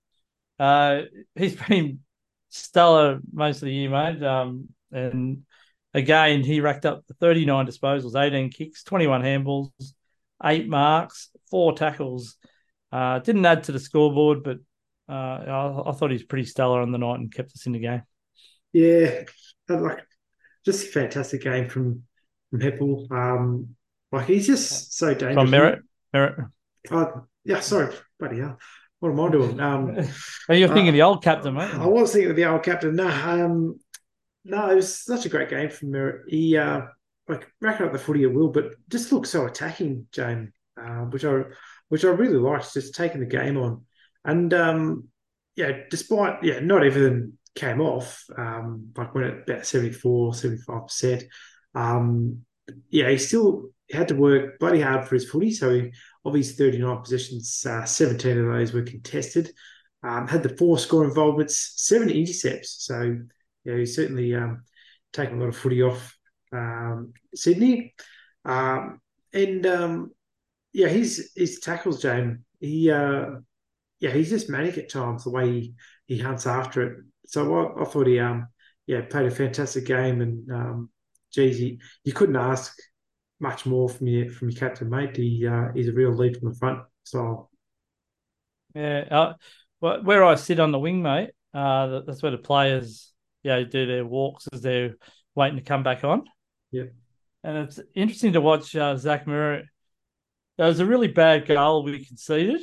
Uh, he's been stellar most of the year, mate. Um, and again, he racked up thirty-nine disposals, eighteen kicks, twenty-one handballs, eight marks, four tackles. Uh, didn't add to the scoreboard, but uh, I, I thought he was pretty stellar on the night and kept us in the game. Yeah, and, like just a fantastic game from from Heppel. Um, like he's just so From dangerous. Merritt. Merritt. Uh, yeah, sorry, buddy hell. What am I doing? Um, Are you thinking of uh, the old captain, mate? I was thinking of the old captain. No, um, no, it was such a great game from Merritt. He uh, like racking up the footy at will, but just looked so attacking, Jane, uh, which I which I really liked. Just taking the game on, and um, yeah, despite yeah, not everything came off. Um, like when at about seventy-four, seventy-five percent. Um, yeah, he still had to work bloody hard for his footy. So he, of his thirty-nine positions, uh, seventeen of those were contested. Um, had the four score involvements, seven intercepts. So yeah, he's certainly um, taken a lot of footy off um, Sydney. Um, and um, yeah, his his tackles, James. He uh, yeah, he's just manic at times the way he, he hunts after it. So I, I thought he um yeah played a fantastic game, and um, geez, he, you couldn't ask much more from your from your captain, mate. He uh, he's a real lead from the front style. Yeah. Uh, well, where I sit on the wing, mate, uh, that's where the players, yeah, do their walks as they're waiting to come back on. Yeah. And it's interesting to watch uh, Zach Merritt. There was a really bad goal we conceded.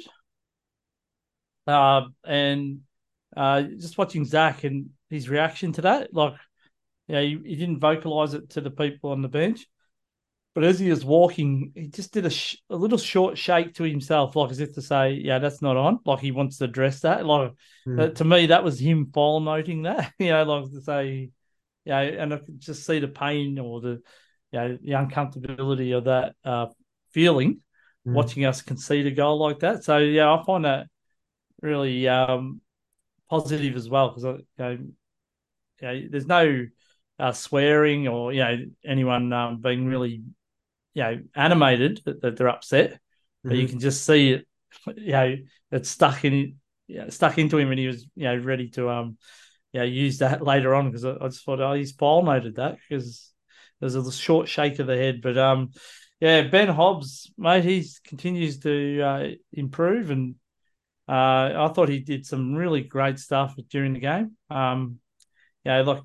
Uh, and uh, just watching Zach and his reaction to that, like, yeah, he, he didn't vocalize it to the people on the bench. But as he was walking, he just did a, sh- a little short shake to himself, like as if to say, "Yeah, that's not on." Like he wants to address that. Like uh, Mm. to me, that was him file noting that. You know, like to say, yeah, and I could just see the pain or the, you know, the uncomfortability of that uh, feeling Mm. watching us concede a goal like that. So yeah, I find that really um, positive as well because you know, you know, there's no uh, swearing or you know anyone um, being really you know animated that, that they're upset, but you Mm-hmm. can just see it. You know, it's stuck in you know, stuck into him, and he was you know ready to um yeah use that later on because I, I just thought oh he's file noted that because there's a short shake of the head, but um yeah Ben Hobbs mate he continues to uh, improve and uh, I thought he did some really great stuff during the game. Um, yeah, like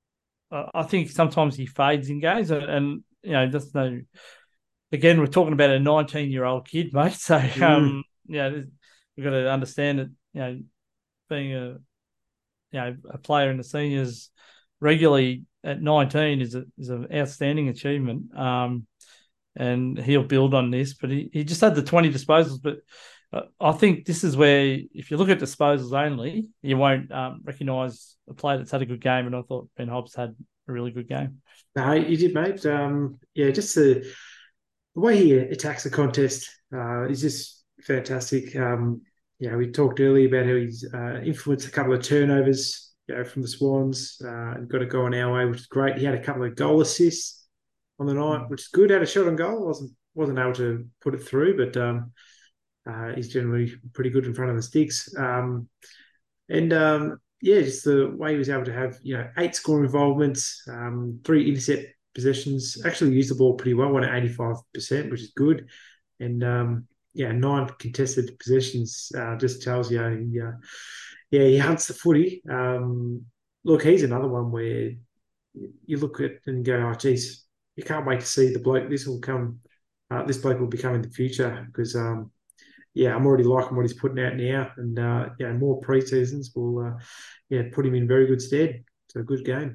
I think sometimes he fades in games, and, and you know, just no. Again, we're talking about a nineteen-year-old kid, mate. So, Mm. um, yeah, we've got to understand that you know, being a you know a player in the seniors regularly at nineteen is a, is an outstanding achievement. Um, and he'll build on this. But he, he just had the twenty disposals. But uh, I think this is where, if you look at disposals only, you won't um, recognise a player that's had a good game. And I thought Ben Hobbs had a really good game. No, you did, mate. Um, yeah, just the, the way he attacks the contest uh, is just fantastic. Um, you know, we talked earlier about how he's uh, influenced a couple of turnovers, you know, from the Swans uh, and got a go on our way, which is great. He had a couple of goal assists on the night, Mm. which is good. Had a shot on goal. wasn't wasn't able to put it through, but um, uh, he's generally pretty good in front of the sticks. Um, and um, yeah, just the way he was able to have you know eight score involvements, um, three intercept possessions. Actually used the ball pretty well, won at eighty-five percent, which is good. And um, yeah, nine contested possessions uh, just tells you, he, uh, yeah, he hunts the footy. Um, look, he's another one where you look at and go, oh, geez, you can't wait to see the bloke. This will come. Uh, this bloke will become in the future because um, yeah, I'm already liking what he's putting out now, and uh, yeah, more pre-seasons will uh, yeah put him in very good stead. So a good game.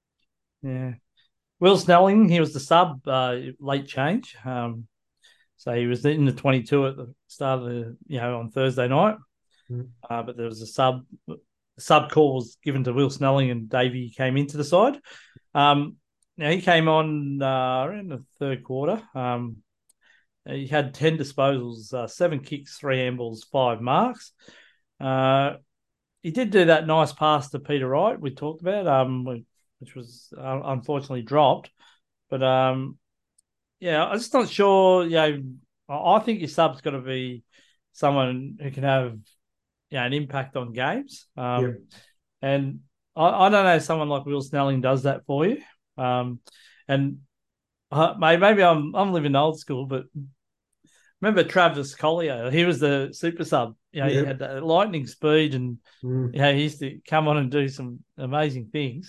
Yeah. Will Snelling, he was the sub uh, late change. Um, so he was in the twenty-two at the start of the, you know, on Thursday night. Mm. Uh, but there was a sub sub call was given to Will Snelling and Davey came into the side. Um, now he came on uh, in the third quarter. Um, he had ten disposals, uh, seven kicks, three handballs, five marks. Uh, he did do that nice pass to Peter Wright we talked about, um, which was uh, unfortunately dropped. But um, yeah, I'm just not sure. You know, I think your sub's got to be someone who can have you know, an impact on games. Yeah. Um, and I, I don't know if someone like Will Snelling does that for you. Um, and uh, maybe I'm I'm living old school, but remember Travis Collier? He was the super sub. You know, he Yeah. had that lightning speed, and Mm. you know, he used to come on and do some amazing things.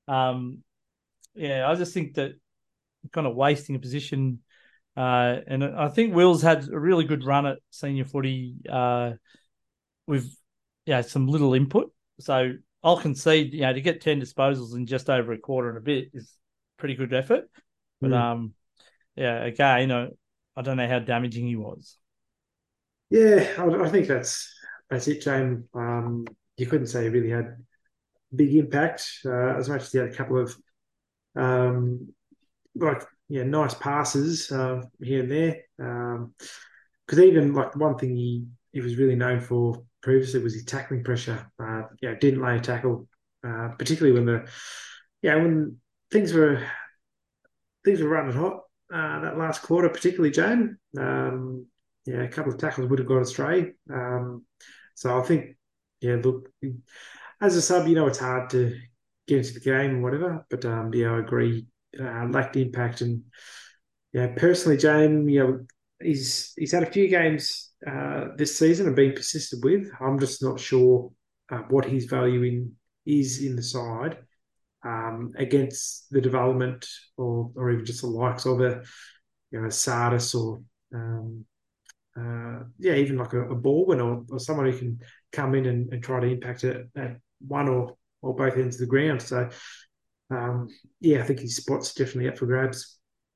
Um, yeah, I just think that kind of wasting a position. Uh, and I think Will's had a really good run at senior footy uh, with yeah some little input. So I'll concede, you know, to get ten disposals in just over a quarter and a bit is pretty good effort. But Mm. um, yeah, again, I, I don't know how damaging he was. Yeah, I, I think that's that's it, James. Um, you couldn't say he really had big impact uh, as much as he had a couple of um, like yeah nice passes uh, here and there. Because um, even like one thing he he was really known for previously was his tackling pressure. Uh, yeah, didn't lay a tackle, uh, particularly when the yeah when things were things were running hot uh, that last quarter, particularly Jane. Um, yeah, a couple of tackles would have gone astray. Um, so I think, yeah, look, as a sub, you know, it's hard to get into the game or whatever. But um, yeah, I agree. Uh, lacked impact, and yeah, personally, Jane, you know, he's he's had a few games uh, this season and been persistent with. I'm just not sure uh, what his value in is in the side um, against the development or or even just the likes of a you know a Sardis or um, uh, yeah even like a, a Baldwin or, or someone who can come in and, and try to impact it at one or or both ends of the ground. So um, yeah, I think his spot's definitely up for grabs.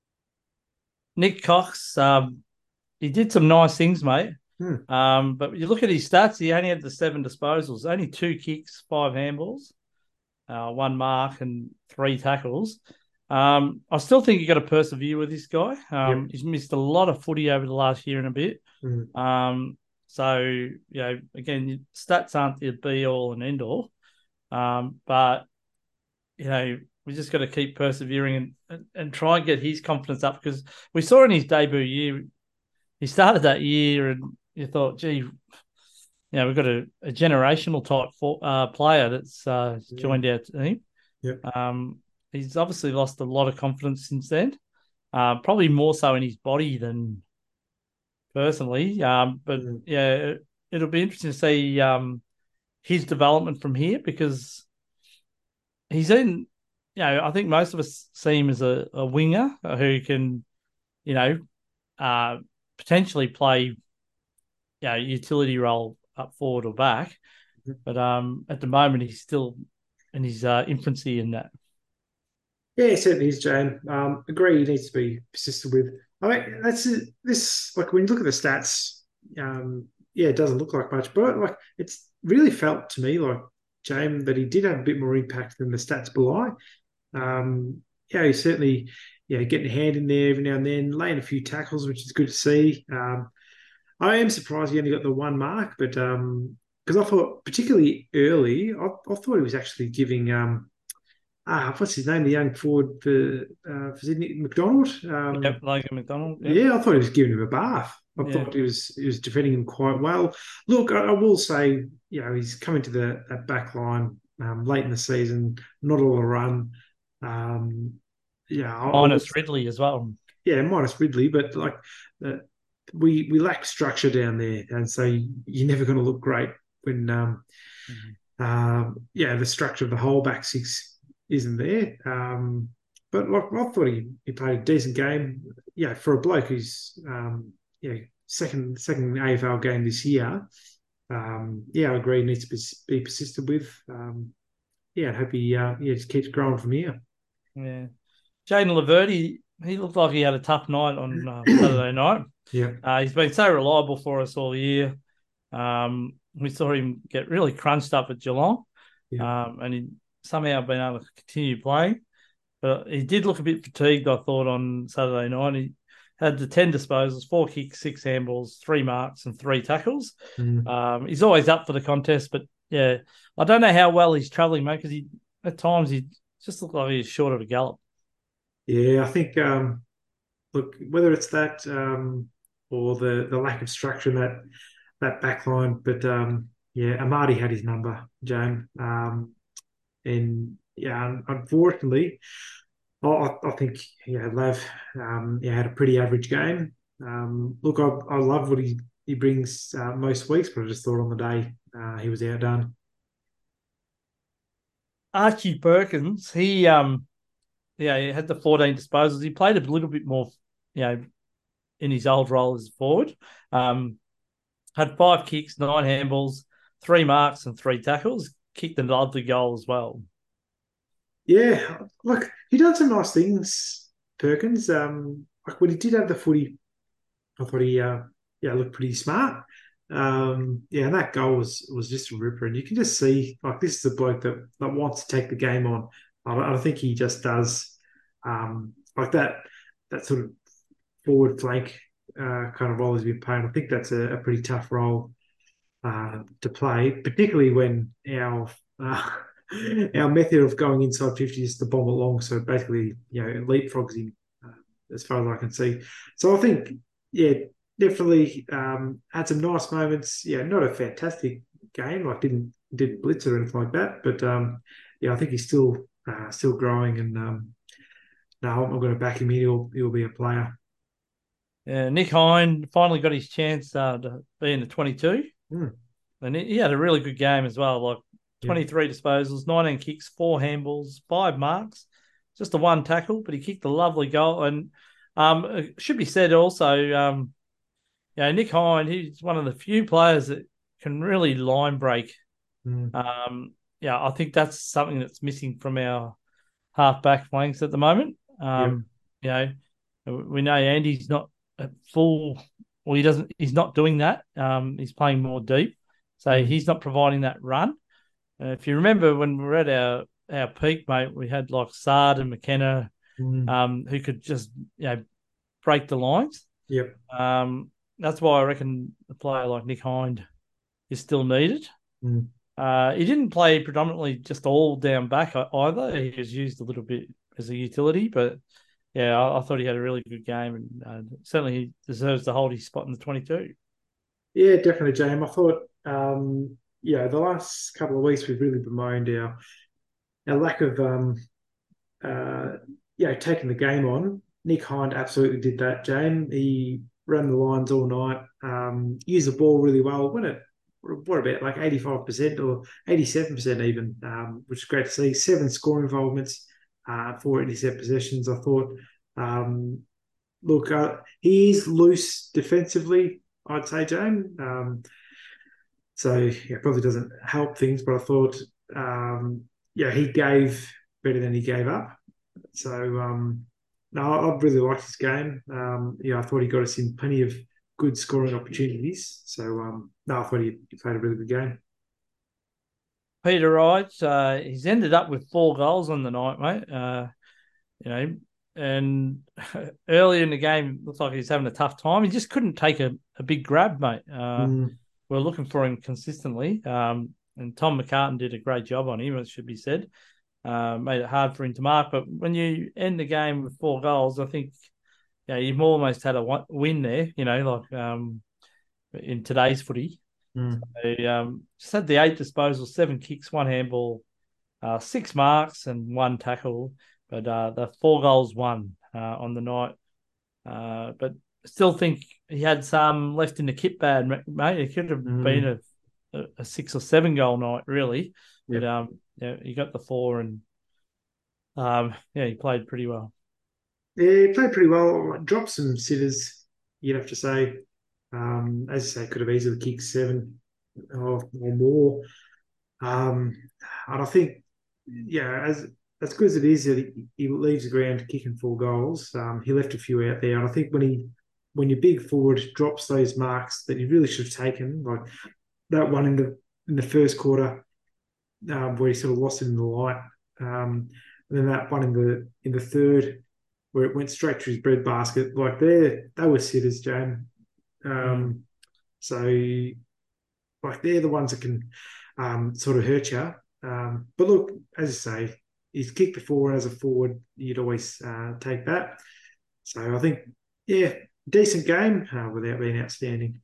Nick Cox, um, he did some nice things, mate. Hmm. Um, but you look at his stats, he only had the seven disposals, only two kicks, five handballs, uh, one mark, and three tackles. Um, I still think you got to persevere with this guy. Yep. Um, he's missed a lot of footy over the last year and a bit. Hmm. Um, so, you know, again, stats aren't the be all and end all. Um, but, you know, we just got to keep persevering and, and, and try and get his confidence up because we saw in his debut year, he started that year and you thought, gee, you know, we've got a, a generational type for, uh, player that's uh, Yeah. joined our team. Yep. Um, he's obviously lost a lot of confidence since then, uh, probably more so in his body than personally. Um, but Hmm. yeah, it, it'll be interesting to see um, his development from here because he's in, you know, I think most of us see him as a, a winger who can, you know, uh, potentially play, you know, utility role up forward or back. But um, at the moment, he's still in his uh, infancy in that. Yeah, it certainly is, Jane. Um, agree, he needs to be persistent with. I mean, that's this. Like when you look at the stats, um, yeah, it doesn't look like much, but like it's really felt to me like James that he did have a bit more impact than the stats belie. Um, yeah, he's certainly yeah getting a hand in there every now and then, laying a few tackles, which is good to see. Um, I am surprised he only got the one mark, but um, because I thought particularly early, I, I thought he was actually giving um ah, what's his name? The young forward for uh, for Sydney McDonald. Um, Yep, Logan McDonald. Yep. yeah, I thought he was giving him a bath. I Yeah. thought he was he was defending him quite well. Look, I, I will say, you know, he's coming to the that back line um, late in the season, not all a run. Um, yeah, I, I will Minus say, Ridley as well. yeah, minus Ridley, but like uh, we we lack structure down there, and so you're never going to look great when um, Mhm. um, yeah, the structure of the whole back six isn't there. Um, but like, I thought he, he played a decent game. Yeah, for a bloke who's um, yeah second second A F L game this year. Um, yeah, I agree. Needs to be, be persistent with. Um, yeah, I hope he uh, yeah just keeps growing from here. Yeah. Jaden Laverty, he looked like he had a tough night on uh, Saturday night. Yeah, Uh, he's been so reliable for us all year. Um, we saw him get really crunched up at Geelong, yeah. um, and he somehow been able to continue playing. But he did look a bit fatigued, I thought, on Saturday night. He had the ten disposals, four kicks, six handballs, three marks, and three tackles. Mm. Um, he's always up for the contest, but yeah, I don't know how well he's travelling, mate, because he at times he just looked like he's short of a gallop. Yeah, I think um, look whether it's that um, or the the lack of structure in that that back line, but um, yeah, Amadi had his number, James. Um, And yeah, unfortunately, I, I think yeah, Lav um, yeah, had a pretty average game. Um, look, I, I love what he he brings uh, most weeks, but I just thought on the day uh, he was outdone. Archie Perkins, he um yeah, he had the fourteen disposals. He played a little bit more, you know, in his old role as forward. Um, had five kicks, nine handballs, three marks, and three tackles. Kicked a lovely goal as well. Yeah, look, he done some nice things, Perkins. Um, like when he did have the footy, I thought he, uh, yeah, looked pretty smart. Um, yeah, and that goal was was just a ripper, and you can just see like this is a bloke that that wants to take the game on. I, I think he just does, um, like that that sort of forward flank uh, kind of role he's been playing. I think that's a, a pretty tough role uh, to play, particularly when our uh, our method of going inside fifty is to bomb along. So basically, you know, it leapfrogs him uh, as far as I can see. So I think, yeah, definitely um, had some nice moments. Yeah, not a fantastic game. Like didn't didn't blitz or anything like that, but um, yeah, I think he's still uh, still growing. And um, no, I'm going to back him in. He'll he'll be a player. Yeah, Nick Hind finally got his chance uh, to be in the twenty-two. Hmm. And he had a really good game as well, like Yeah. twenty-three disposals, nineteen kicks, four handballs, five marks, just a one tackle, but he kicked a lovely goal. And um, it should be said also, um, you know, Nick Hind, he's one of the few players that can really line break. Hmm. Um, yeah, I think that's something that's missing from our half-back flanks at the moment. Yep. Um, you know, we know Andy's not at full, well, he doesn't, he's not doing that. Um, he's playing more deep. So Hmm. he's not providing that run. Uh, if you remember when we were at our, our peak, mate, we had like Sard and McKenna Hmm. um, who could just, you know, break the lines. Yep. Um, that's why I reckon a player like Nick Hind is still needed. Hmm. Uh, he didn't play predominantly just all down back either. He was used a little bit as a utility, but yeah, I, I thought he had a really good game and uh, certainly he deserves to hold his spot in the twenty-two. Yeah, definitely, James. I thought, um, yeah, the last couple of weeks we've really bemoaned our our lack of, um, uh, you know, taking the game on. Nick Hind absolutely did that, James. He ran the lines all night, um, used the ball really well. Went it, what about like eighty-five percent or eighty-seven percent even, um, which is great to see. Seven score involvements, uh, four intercept possessions. I thought, um, look, uh, he is loose defensively, I'd say, Jane. Um, so yeah, probably doesn't help things, but I thought, um, yeah, he gave better than he gave up. So um, no, I I really liked his game. Um, yeah, I thought he got us in plenty of good scoring opportunities. So um, no, I thought he, he played a really good game. Peter Wright, uh, he's ended up with four goals on the night, mate. Uh, you know, and early in the game, looks like he's having a tough time. He just couldn't take a, a big grab, mate. Uh, Mm, we're looking for him consistently. Um, and Tom McCartan did a great job on him, it should be said. Uh, made it hard for him to mark. But when you end the game with four goals, I think yeah, you've almost had a win there, you know, like um, in today's footy. mm, They um, just had the eight disposals, seven kicks, one handball, uh, six marks, and one tackle. But uh, the four goals won uh, on the night. Uh, but still think he had some left in the kit bag, mate. It could have mm. been a, a, a six or seven goal night, really. But Yep. um, yeah, he got the four, and um, yeah, he played pretty well. Yeah, he played pretty well. Dropped some sitters, you'd have to say. Um, as I say, could have easily kicked seven or, or more. Um, and I think, yeah, as as good as it is that he, he leaves the ground kicking four goals, um, he left a few out there. And I think when he when your big forward drops those marks that he really should have taken, like that one in the in the first quarter, um, where he sort of lost it in the light, um, and then that one in the in the third where it went straight to his breadbasket. Like they they were sitters, Jane. Mm. Um, so like they're the ones that can um, sort of hurt you. Um, but look, as I say, he's kicked before, and as a forward, you'd always uh, take that. So I think, yeah, decent game uh, without being outstanding.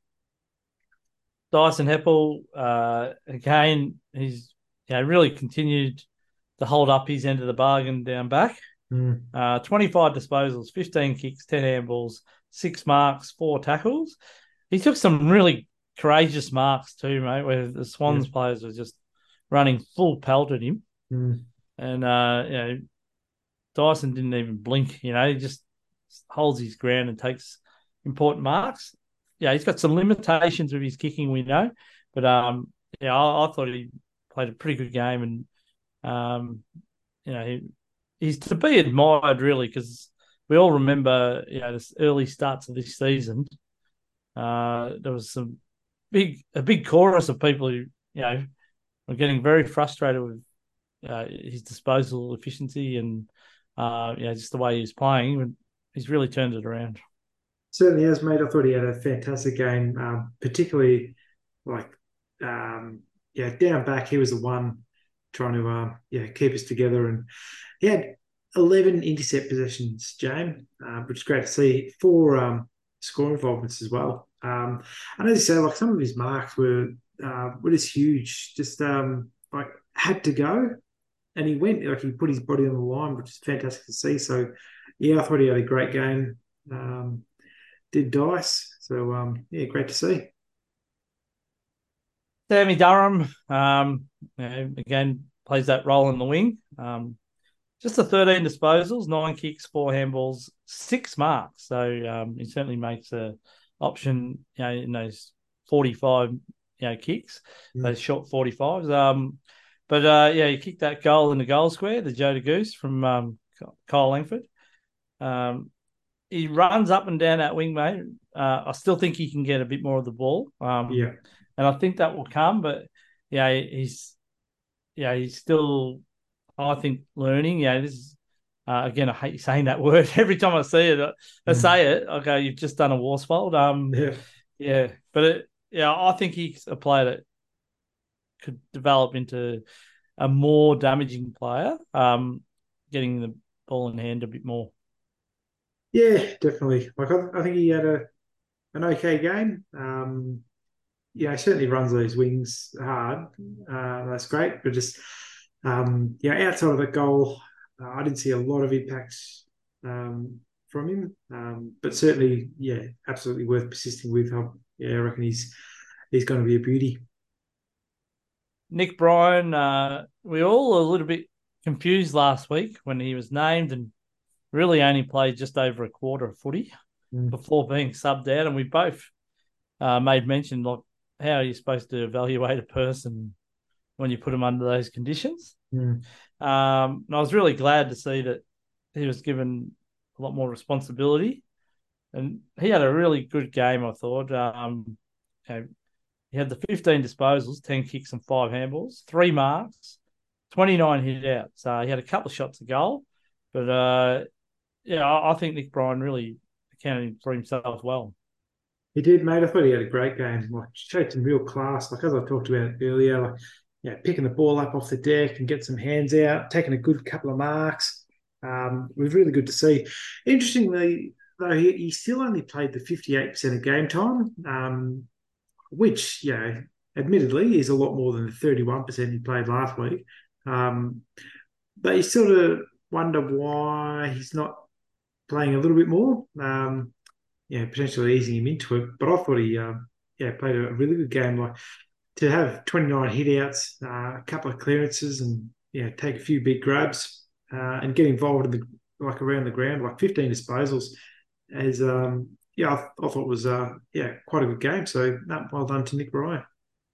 Dyson Heppel, uh, again, he's you know, really continued to hold up his end of the bargain down back. Mm, Uh, twenty-five disposals, fifteen kicks, ten handballs, six marks, four tackles. He took some really courageous marks too, mate, where the yeah. Swans players were just running full pelt at him. Mm, and uh, you know, Dyson didn't even blink. You know, he just holds his ground and takes important marks. Yeah, he's got some limitations with his kicking, we know, but um, yeah, I, I thought he played a pretty good game, and um, you know, he, he's to be admired really because we all remember, you know, the early starts of this season. Uh, there was some big a big chorus of people who, you know, were getting very frustrated with uh, his disposal efficiency and uh, you know, just the way he's playing. He's really turned it around. Certainly has, mate. I thought he had a fantastic game, um, particularly like um, yeah, down back. He was the one trying to uh, yeah keep us together, and he had eleven intercept possessions, James, uh, which is great to see. Four um, score involvements as well. Um, and as you say, like some of his marks were uh, were just huge, just um, like had to go, and he went like he put his body on the line, which is fantastic to see. So yeah, I thought he had a great game. Um, did Dice. So um, yeah, great to see. Sammy Durham, um, you know, again, plays that role in the wing. Um, just the thirteen disposals, nine kicks, four handballs, six marks. So um, he certainly makes a option, you know, in those forty-five, you know, kicks, Mm. those short forty-fives. Um, but uh, yeah, he kicked that goal in the goal square, the Joe de Goose from um, Kyle Langford. Um, he runs up and down that wing, mate. Uh, I still think he can get a bit more of the ball. Um, Yeah. and I think that will come. But yeah, he's yeah he's still, I think, learning. Yeah, this is uh, again, I hate saying that word every time I see it. I, I Mm. say it. Okay, you've just done a Worsfold. Um, Yeah. yeah, but it, yeah, I think he's a player that could develop into a more damaging player. Um, getting the ball in hand a bit more. Yeah, definitely. Like I, I think he had a an okay game. Um, yeah, he certainly runs those wings hard. Uh, that's great. But just um, yeah, outside of that goal, uh, I didn't see a lot of impacts um, from him. Um, but certainly, yeah, absolutely worth persisting with. I, yeah, I reckon he's he's going to be a beauty. Nick Bryan, uh, we all a little bit confused last week when he was named and really only played just over a quarter of footy Mm. before being subbed out. And we both uh, made mention, like, how are you supposed to evaluate a person when you put them under those conditions? Mm. Um, and I was really glad to see that he was given a lot more responsibility. And he had a really good game, I thought. Um, you know, he had the fifteen disposals, ten kicks and five handballs, three marks, twenty-nine hit outs. Uh, he had a couple of shots a goal. But uh, yeah, I, I think Nick Bryan really accounted for himself well. He did, mate. I thought he had a great game. Like showed some real class. Like as I talked about earlier, like yeah, picking the ball up off the deck and get some hands out, taking a good couple of marks. Um, it was really good to see. Interestingly, though, he, he still only played the fifty-eight percent of game time, um, which, you know, admittedly is a lot more than the thirty-one percent he played last week. Um, but you sort of wonder why he's not playing a little bit more. Um, yeah, potentially easing him into it. But I thought he, um, yeah, played a really good game. Like to have twenty-nine hitouts, uh, a couple of clearances, and yeah, take a few big grabs uh, and get involved in the like around the ground, like fifteen disposals, as um, yeah, I, I thought was uh, yeah, quite a good game. So no, well done to Nick Bryan.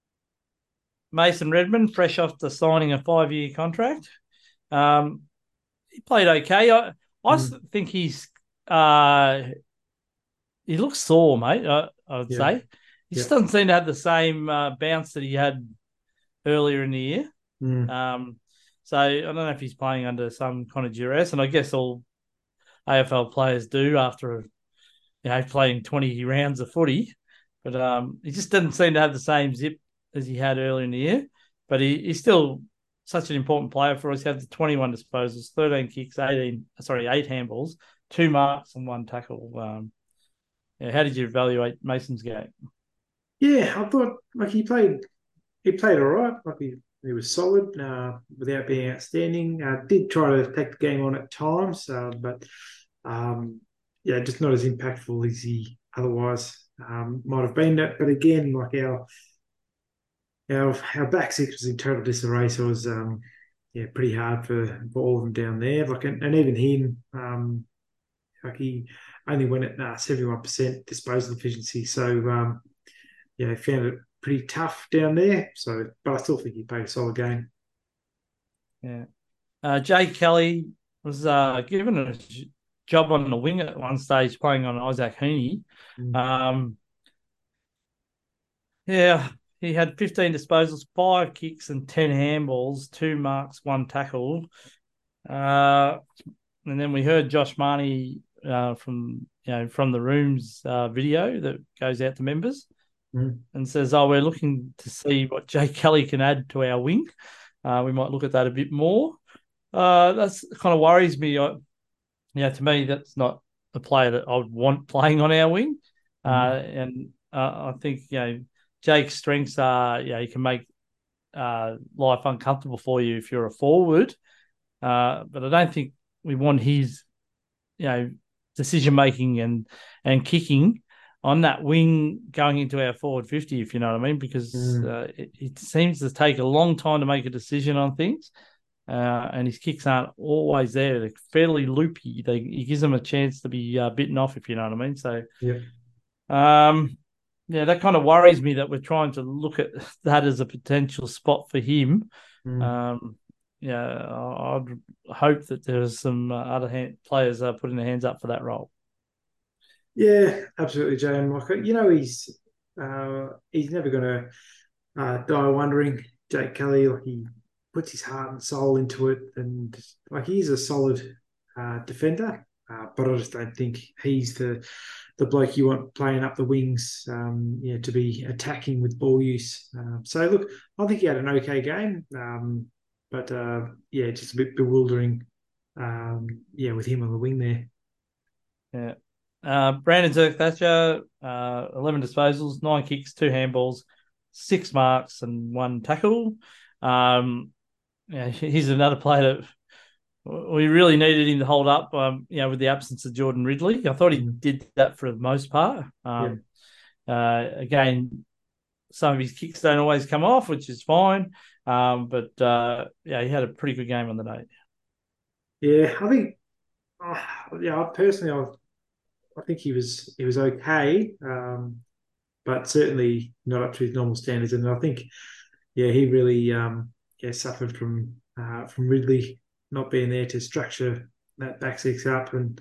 Mason Redmond, fresh off the signing a five year contract. Um, he played okay. I, I Mm, think he's uh, he looks sore, mate. I, I would yeah, say he yeah. just doesn't seem to have the same uh, bounce that he had earlier in the year. Mm, Um, so I don't know if he's playing under some kind of duress, and I guess all A F L players do after you know playing twenty rounds of footy. But um, he just doesn't seem to have the same zip as he had earlier in the year. But he, he's still such an important player for us. He had the twenty-one disposals, thirteen kicks, eighteen sorry, eight handballs, two marks, and one tackle. Um, yeah, how did you evaluate Mason's game? yeah, I thought like he played, he played all right. Like he, he was solid uh, without being outstanding. Uh, did try to take the game on at times, uh, but Um, yeah, just not as impactful as he otherwise um, might have been. But again, like our our our back six was in total disarray, so it was um, yeah, pretty hard for, for all of them down there. Like, and, and even him, um, like he only went at uh, seventy-one percent disposal efficiency. So, um, yeah, found it pretty tough down there. So, but I still think he played a solid game. Yeah. Uh, Jay Kelly was uh, given a job on the wing at one stage, playing on Isaac Heaney. Mm. Um, yeah, he had fifteen disposals, five kicks, and ten handballs, two marks, one tackle. Uh, and then we heard Josh Marnie uh, from you know from the rooms uh, video that goes out to members Mm. and says, "Oh, we're looking to see what Jay Kelly can add to our wing. Uh, we might look at that a bit more." Uh, that's kind of worries me. I, yeah, to me, that's not a player that I would want playing on our wing. Uh, Mm. and uh, I think you know Jake's strengths are, yeah, he can make uh, life uncomfortable for you if you're a forward. Uh, but I don't think we want his, you know, decision making and and kicking on that wing going into our forward fifty, if you know what I mean, because Mm. uh, it, it seems to take a long time to make a decision on things. Uh, and his kicks aren't always there. They're fairly loopy. They, he gives them a chance to be uh, bitten off, if you know what I mean. So, Yeah. um, yeah, that kind of worries me that we're trying to look at that as a potential spot for him. Mm. Um, yeah, I- I'd hope that there's some uh, other hand, players uh, putting their hands up for that role. Yeah, absolutely, Jay. And like, you know, he's uh, he's never going to uh, die wondering. Jake Kelly, like he puts his heart and soul into it, and like he's a solid uh, defender. Uh, but I just don't think he's the the bloke you want playing up the wings, um, yeah, to be attacking with ball use. Um, so look, I think he had an okay game, um, but uh, yeah, just a bit bewildering. Um, yeah, with him on the wing there. Yeah. Uh, Brandon Zerk Thatcher, uh, eleven disposals, nine kicks, two handballs, six marks, and one tackle. Um, yeah, he's another player that we really needed him to hold up, um, you know, with the absence of Jordan Ridley. I thought he Mm. did that for the most part. Yeah. Um, uh, again, some of his kicks don't always come off, which is fine. Um, but uh, yeah, he had a pretty good game on the day. Yeah, I think, uh, yeah, personally, I, I think he was he was okay, um, but certainly not up to his normal standards. And I think, yeah, he really, um, yeah, suffered from uh, from Ridley not being there to structure that back six up, and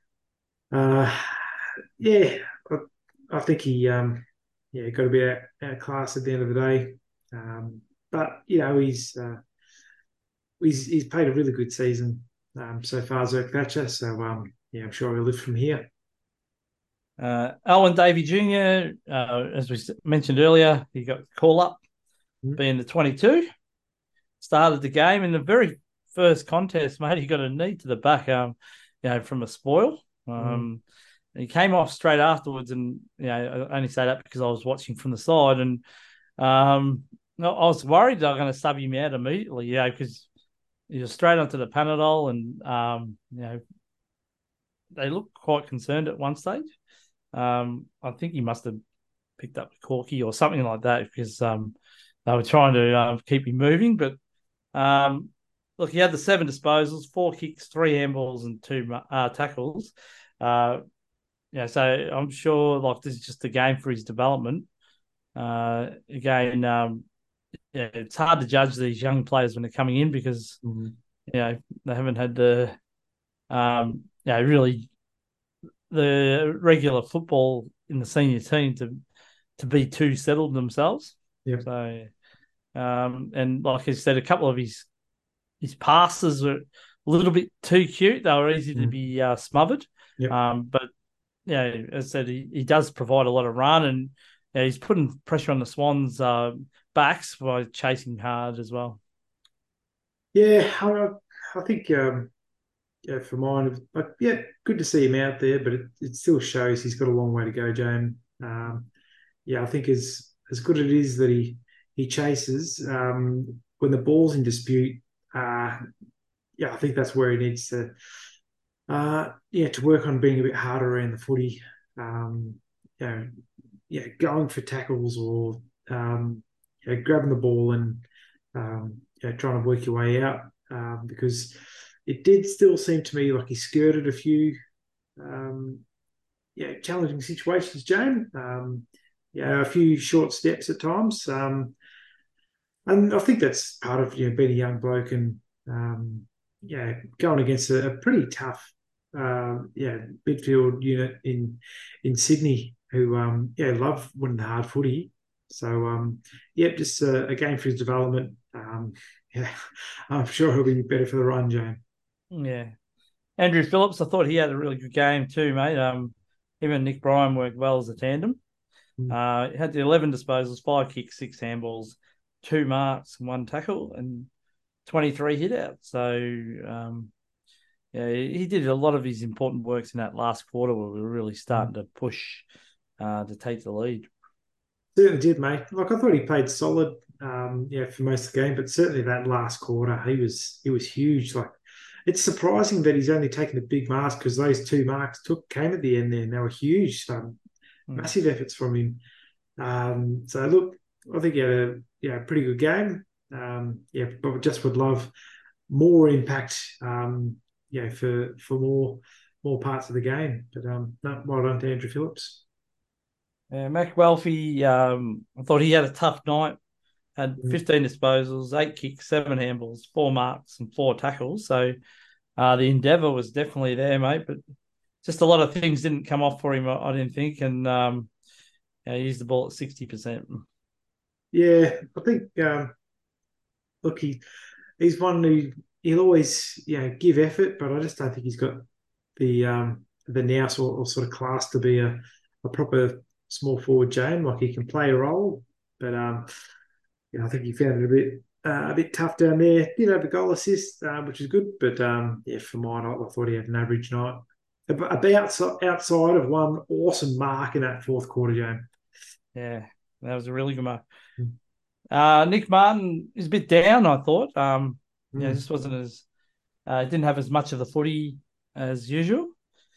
uh, yeah, I, I think he, um, yeah, got to be out, out class at the end of the day. Um, but you know, he's uh, he's he's played a really good season um, so far, Zerk Thatcher. So um, yeah, I'm sure he'll live from here. Uh, Owen Davey Junior, uh, as we mentioned earlier, he got call up Mm. being the twenty-two. Started the game in the very first contest, mate. He got a knee to the back, um, you know, from a spoil. Mm. Um, he came off straight afterwards, and you know, I only say that because I was watching from the side, and um, I was worried they were going to sub him out immediately, you know, because he was straight onto the Panadol, and um, you know, they looked quite concerned at one stage. Um, I think he must have picked up Corky or something like that because um, they were trying to uh, keep him moving. But um, look, he had the seven disposals, four kicks, three handballs, and two uh, tackles. Uh, yeah, so I'm sure like this is just a game for his development. Uh, again, um, yeah, it's hard to judge these young players when they're coming in because Mm. you know they haven't had the um, you know, really the regular football in the senior team to to be too settled themselves. Yeah. So, um, and like I said, a couple of his his passes were a little bit too cute. They were easy to Mm. be uh, smothered. Yeah. Um, but yeah, as I said, he, he does provide a lot of run, and yeah, he's putting pressure on the Swans' uh, backs by chasing hard as well. Yeah, I, I think um, yeah, for mine, but yeah, good to see him out there, but it, it still shows he's got a long way to go, Jane. Um, yeah, I think as as good as it is that he he chases um, when the ball's in dispute. Uh, yeah, I think that's where he needs to uh, yeah to work on being a bit harder around the footy. Um, you know, yeah, going for tackles or um, you know, grabbing the ball and um, you know, trying to work your way out. um, because it did still seem to me like he skirted a few um, yeah, challenging situations, Jane. Um, yeah, a few short steps at times. Um, and I think that's part of you know being a young bloke and um, yeah going against a, a pretty tough uh, yeah midfield unit in in Sydney who um, yeah love winning the hard footy. So um, yeah, just a, a game for his development. Um, yeah, I'm sure he'll be better for the run, Jane. Yeah. Andrew Phillips, I thought he had a really good game too, mate. Um, him and Nick Bryan worked well as a tandem. Mm. Uh, he had the eleven disposals, five kicks, six handballs, two marks, and one tackle, and twenty-three hit out. So, um, yeah, he did a lot of his important works in that last quarter where we were really starting to push uh, to take the lead. Certainly did, mate. Like I thought he played solid, um, yeah, for most of the game, but certainly that last quarter, he was he was huge. Like it's surprising that he's only taken a big marks because those two marks took came at the end there, and they were huge, um, Mm. massive efforts from him. Um, so look, I think he had a yeah pretty good game. Um, yeah, but just would love more impact. Um, yeah, for for more more parts of the game. But um, no, well done to Andrew Phillips. Yeah, Mac Welfie, um, I thought he had a tough night. Had Mm. fifteen disposals, eight kicks, seven handballs, four marks, and four tackles. So uh, the endeavour was definitely there, mate. But just a lot of things didn't come off for him, I, I didn't think. And um, yeah, he used the ball at sixty percent. Yeah, I think um, look, he he's one who he'll always you know give effort, but I just don't think he's got the um, the nous or, or sort of class to be a, a proper small forward Jane. Like he can play a role, but um, you know, I think he found it a bit uh, a bit tough down there. Did have a goal assist, uh, which is good, but um, yeah, for mine, I, I thought he had an average night. About outside of one awesome mark in that fourth quarter game. Yeah, that was a really good mark. Uh, Nick Martin is a bit down, I thought. Um, yeah, Mm. just wasn't as uh, didn't have as much of the footy as usual.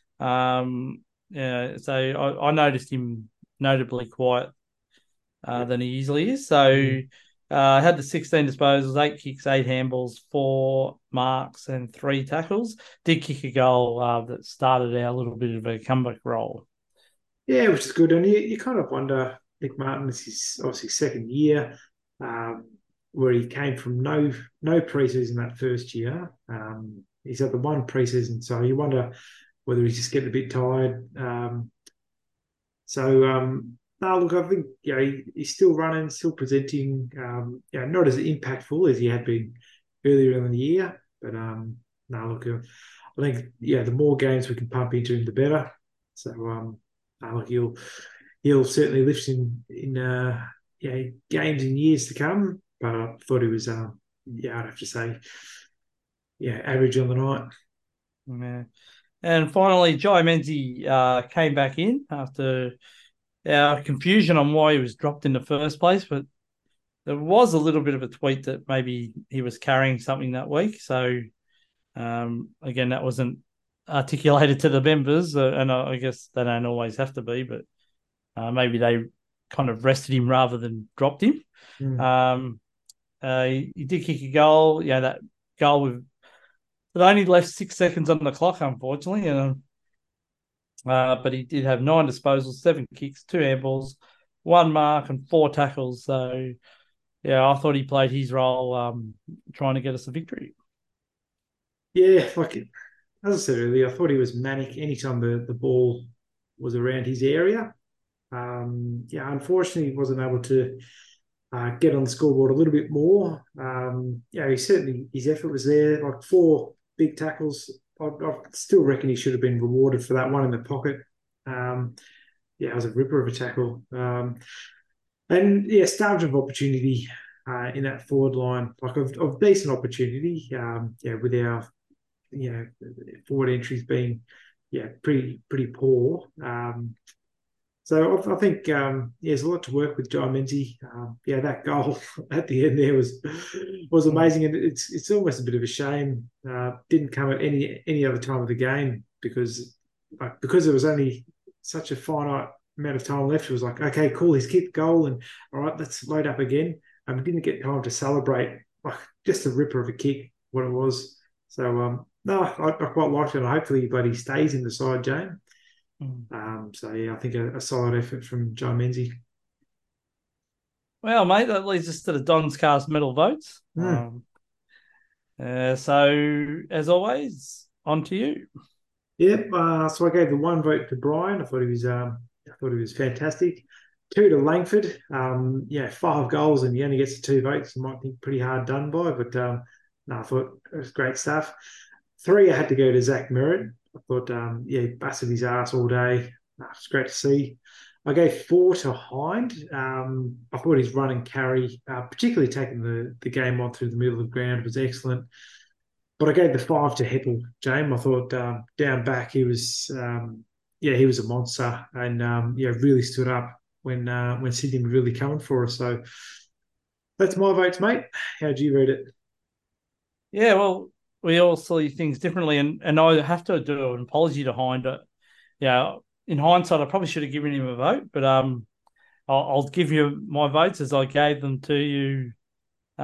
Um, yeah, so I, I noticed him notably quiet uh, than he usually is. So Mm. uh, had the sixteen disposals, eight kicks, eight handballs, four marks, and three tackles. Did kick a goal uh, that started out a little bit of a comeback role. Yeah, which is good. And you, you kind of wonder, Nick Martin, this is obviously second year, um, where he came from no no preseason that first year. Um, he's had the one preseason, so you wonder whether he's just getting a bit tired. Um, so um, no, look, I think you know, he, he's still running, still presenting. Um, you know, not as impactful as he had been earlier in the year, but um, no, look, uh, I think yeah, the more games we can pump into him, the better. So um, no, look, he'll he'll certainly lift in in uh, yeah games in years to come. But I thought he was um, yeah, I'd have to say yeah, average on the night. Yeah. And finally, Jai Menzies uh, came back in after our confusion on why he was dropped in the first place. But there was a little bit of a tweet that maybe he was carrying something that week. So, um, again, that wasn't articulated to the members. Uh, and I, I guess they don't always have to be, but uh, maybe they kind of rested him rather than dropped him. Mm. Um, uh, he, he did kick a goal. Yeah, that goal with it only left six seconds on the clock, unfortunately. And uh, but he did have nine disposals, seven kicks, two handballs, one mark, and four tackles. So yeah, I thought he played his role, um, trying to get us a victory. Yeah, like as I said earlier, I thought he was manic anytime the, the ball was around his area. Um, yeah, unfortunately, he wasn't able to uh, get on the scoreboard a little bit more. Um, yeah, he certainly his effort was there. Like four big tackles. I, I still reckon he should have been rewarded for that one in the pocket. Um, yeah, it was a ripper of a tackle. Um, and yeah, starved of opportunity uh, in that forward line, like of, of decent opportunity. Um, yeah, with our you know forward entries being yeah pretty pretty poor. Um, so I, I think um, yeah, there's a lot to work with Jai Menzies. Um, yeah, that goal at the end there was was Mm. amazing, and it's it's almost a bit of a shame. Uh, didn't come at any any other time of the game because like because there was only such a finite amount of time left. It was like okay, cool, he's kicked goal, and all right, let's load up again. And we didn't get time to celebrate. Like just a ripper of a kick. what it was. So um, no, I, I quite liked it. And hopefully, he bloody stays in the side, Jane. Mm. Um, so yeah, I think a, a solid effort from Joe Menzies. Well, mate, that leads us to the Don's Cast medal votes. Mm. Um, uh, so, as always, on to you. Yep. Uh, so I gave the one vote to Brian. I thought he was um, I thought he was fantastic. Two to Langford. Um, yeah, five goals and he only gets two votes. You might think pretty hard done by, but um, no, I thought it was great stuff. Three, I had to go to Zach Merritt. I thought, um, yeah, he busted his ass all day. Uh, it's great to see. I gave four to Hind. Um, I thought his run and carry, uh, particularly taking the, the game on through the middle of the ground, was excellent. But I gave the five to Heppel, James. I thought um, down back he was, um, yeah, he was a monster, and um, yeah, really stood up when uh, when Sydney was really coming for us. So that's my votes, mate. How do you read it? Yeah, well, we all see things differently, and, and I have to do an apology to Hind. Uh, Yeah, in hindsight, I probably should have given him a vote, but um, I'll, I'll give you my votes as I gave them to you uh,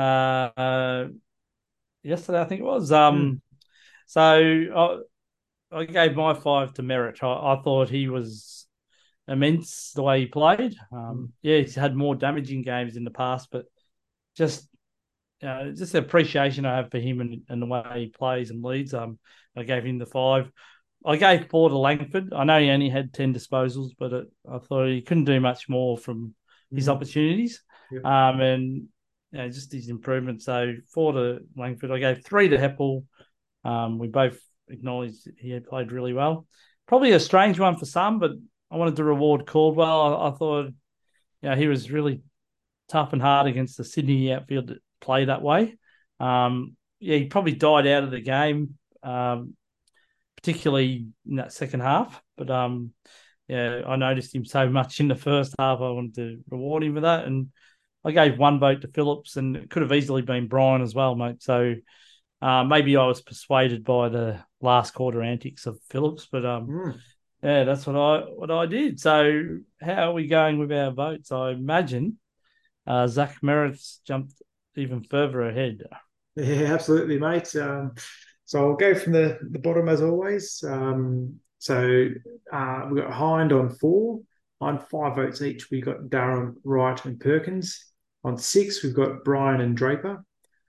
uh yesterday, I think it was. Hmm. Um, so I, I gave my five to Merritt. I, I thought he was immense the way he played. Hmm. Um, yeah, he's had more damaging games in the past, but just uh, just the appreciation I have for him and, and the way he plays and leads. Um, I gave him the five. I gave four to Langford. I know he only had ten disposals, but it, I thought he couldn't do much more from his Hmm. opportunities, Yep. um, and you know, just his improvement. So four to Langford. I gave three to Heppel. Um, we both acknowledged he had played really well. Probably a strange one for some, but I wanted to reward Caldwell. I, I thought, you know, he was really tough and hard against the Sydney outfield that play that way. Um, yeah, he probably died out of the game, um, particularly in that second half. But um, yeah, I noticed him so much in the first half. I wanted to reward him for that, and I gave one vote to Phillips, and it could have easily been Brian as well, mate. So uh, maybe I was persuaded by the last quarter antics of Phillips, but um, Hmm. yeah, that's what I what I did. So how are we going with our votes? I imagine uh, Zach Merritt's jumped even further ahead. Yeah, absolutely, mate. Um, so I'll go from the, the bottom as always. Um, so uh, we've got Hind on four. On five votes each, we got Darren, Wright, and Perkins. On six, we've got Brian and Draper.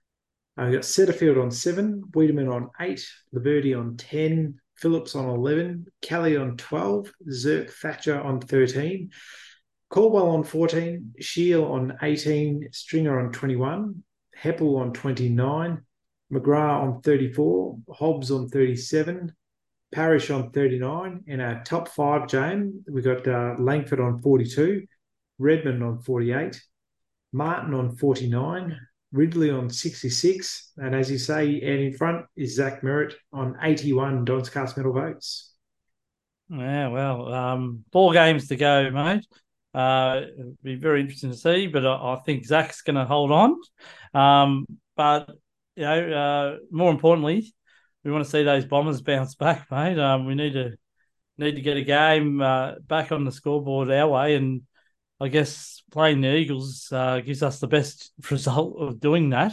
Uh, we've got Setterfield on seven, Wiedemann on eight, Laverty on ten, Phillips on eleven, Kelly on twelve, Zerk Thatcher on thirteen, Caldwell on fourteen, Shield on eighteen, Stringer on twenty-one, Heppel on twenty-nine, McGrath on thirty-four, Hobbs on thirty-seven, Parrish on thirty-nine. In our top five, James, we got uh, Langford on forty-two, Redmond on forty-eight, Martin on forty-nine, Ridley on sixty-six, and as you say, and in front is Zach Merritt on eighty-one Don's Cast medal votes. Yeah, well, um, four games to go, mate. Uh, it'll be very interesting to see, but I, I think Zach's going to hold on. Um, but you know, uh, more importantly, we want to see those Bombers bounce back, mate. Um, we need to need to get a game uh, back on the scoreboard our way, and I guess playing the Eagles uh, gives us the best result of doing that,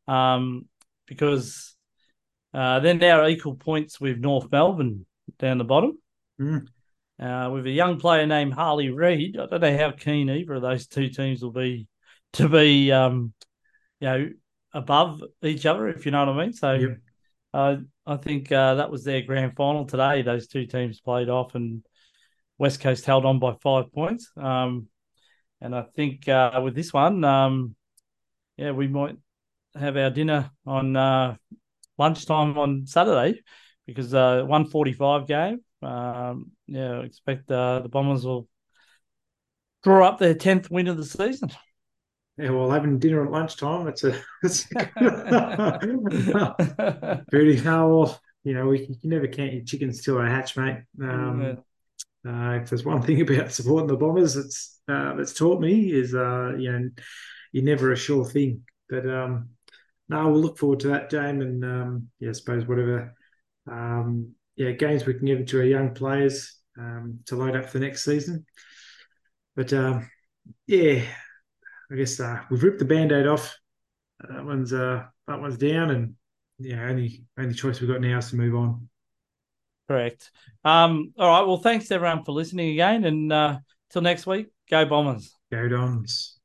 um, because uh, they're now equal points with North Melbourne down the bottom. Mm. Uh, with a young player named Harley Reid. I don't know how keen either of those two teams will be to be, um, you know, above each other, if you know what I mean. So Yep. uh, I think uh, that was their grand final today. Those two teams played off, and West Coast held on by five points. Um, and I think uh, with this one, um, yeah, we might have our dinner on uh, lunchtime on Saturday because uh, one forty-five game. Um, yeah, I expect uh, the Bombers will draw up their tenth win of the season. Yeah, well, having dinner at lunchtime, it's a, it's a pretty how you know, we you can never count your chickens till they hatch, mate. Yeah. Um, uh, if there's one thing about supporting the Bombers, it's uh, that's taught me is uh, you know, you're never a sure thing. But um, no, we'll look forward to that, Jane, and um, yeah, I suppose whatever um, yeah games we can give to our young players um, to load up for the next season. But um, yeah, I guess uh, we've ripped the band-aid off. That one's uh, that one's down, and yeah, only only choice we've got now is to move on. Correct. Um, all right. Well, thanks everyone for listening again, and uh, till next week, go Bombers. Go Dons.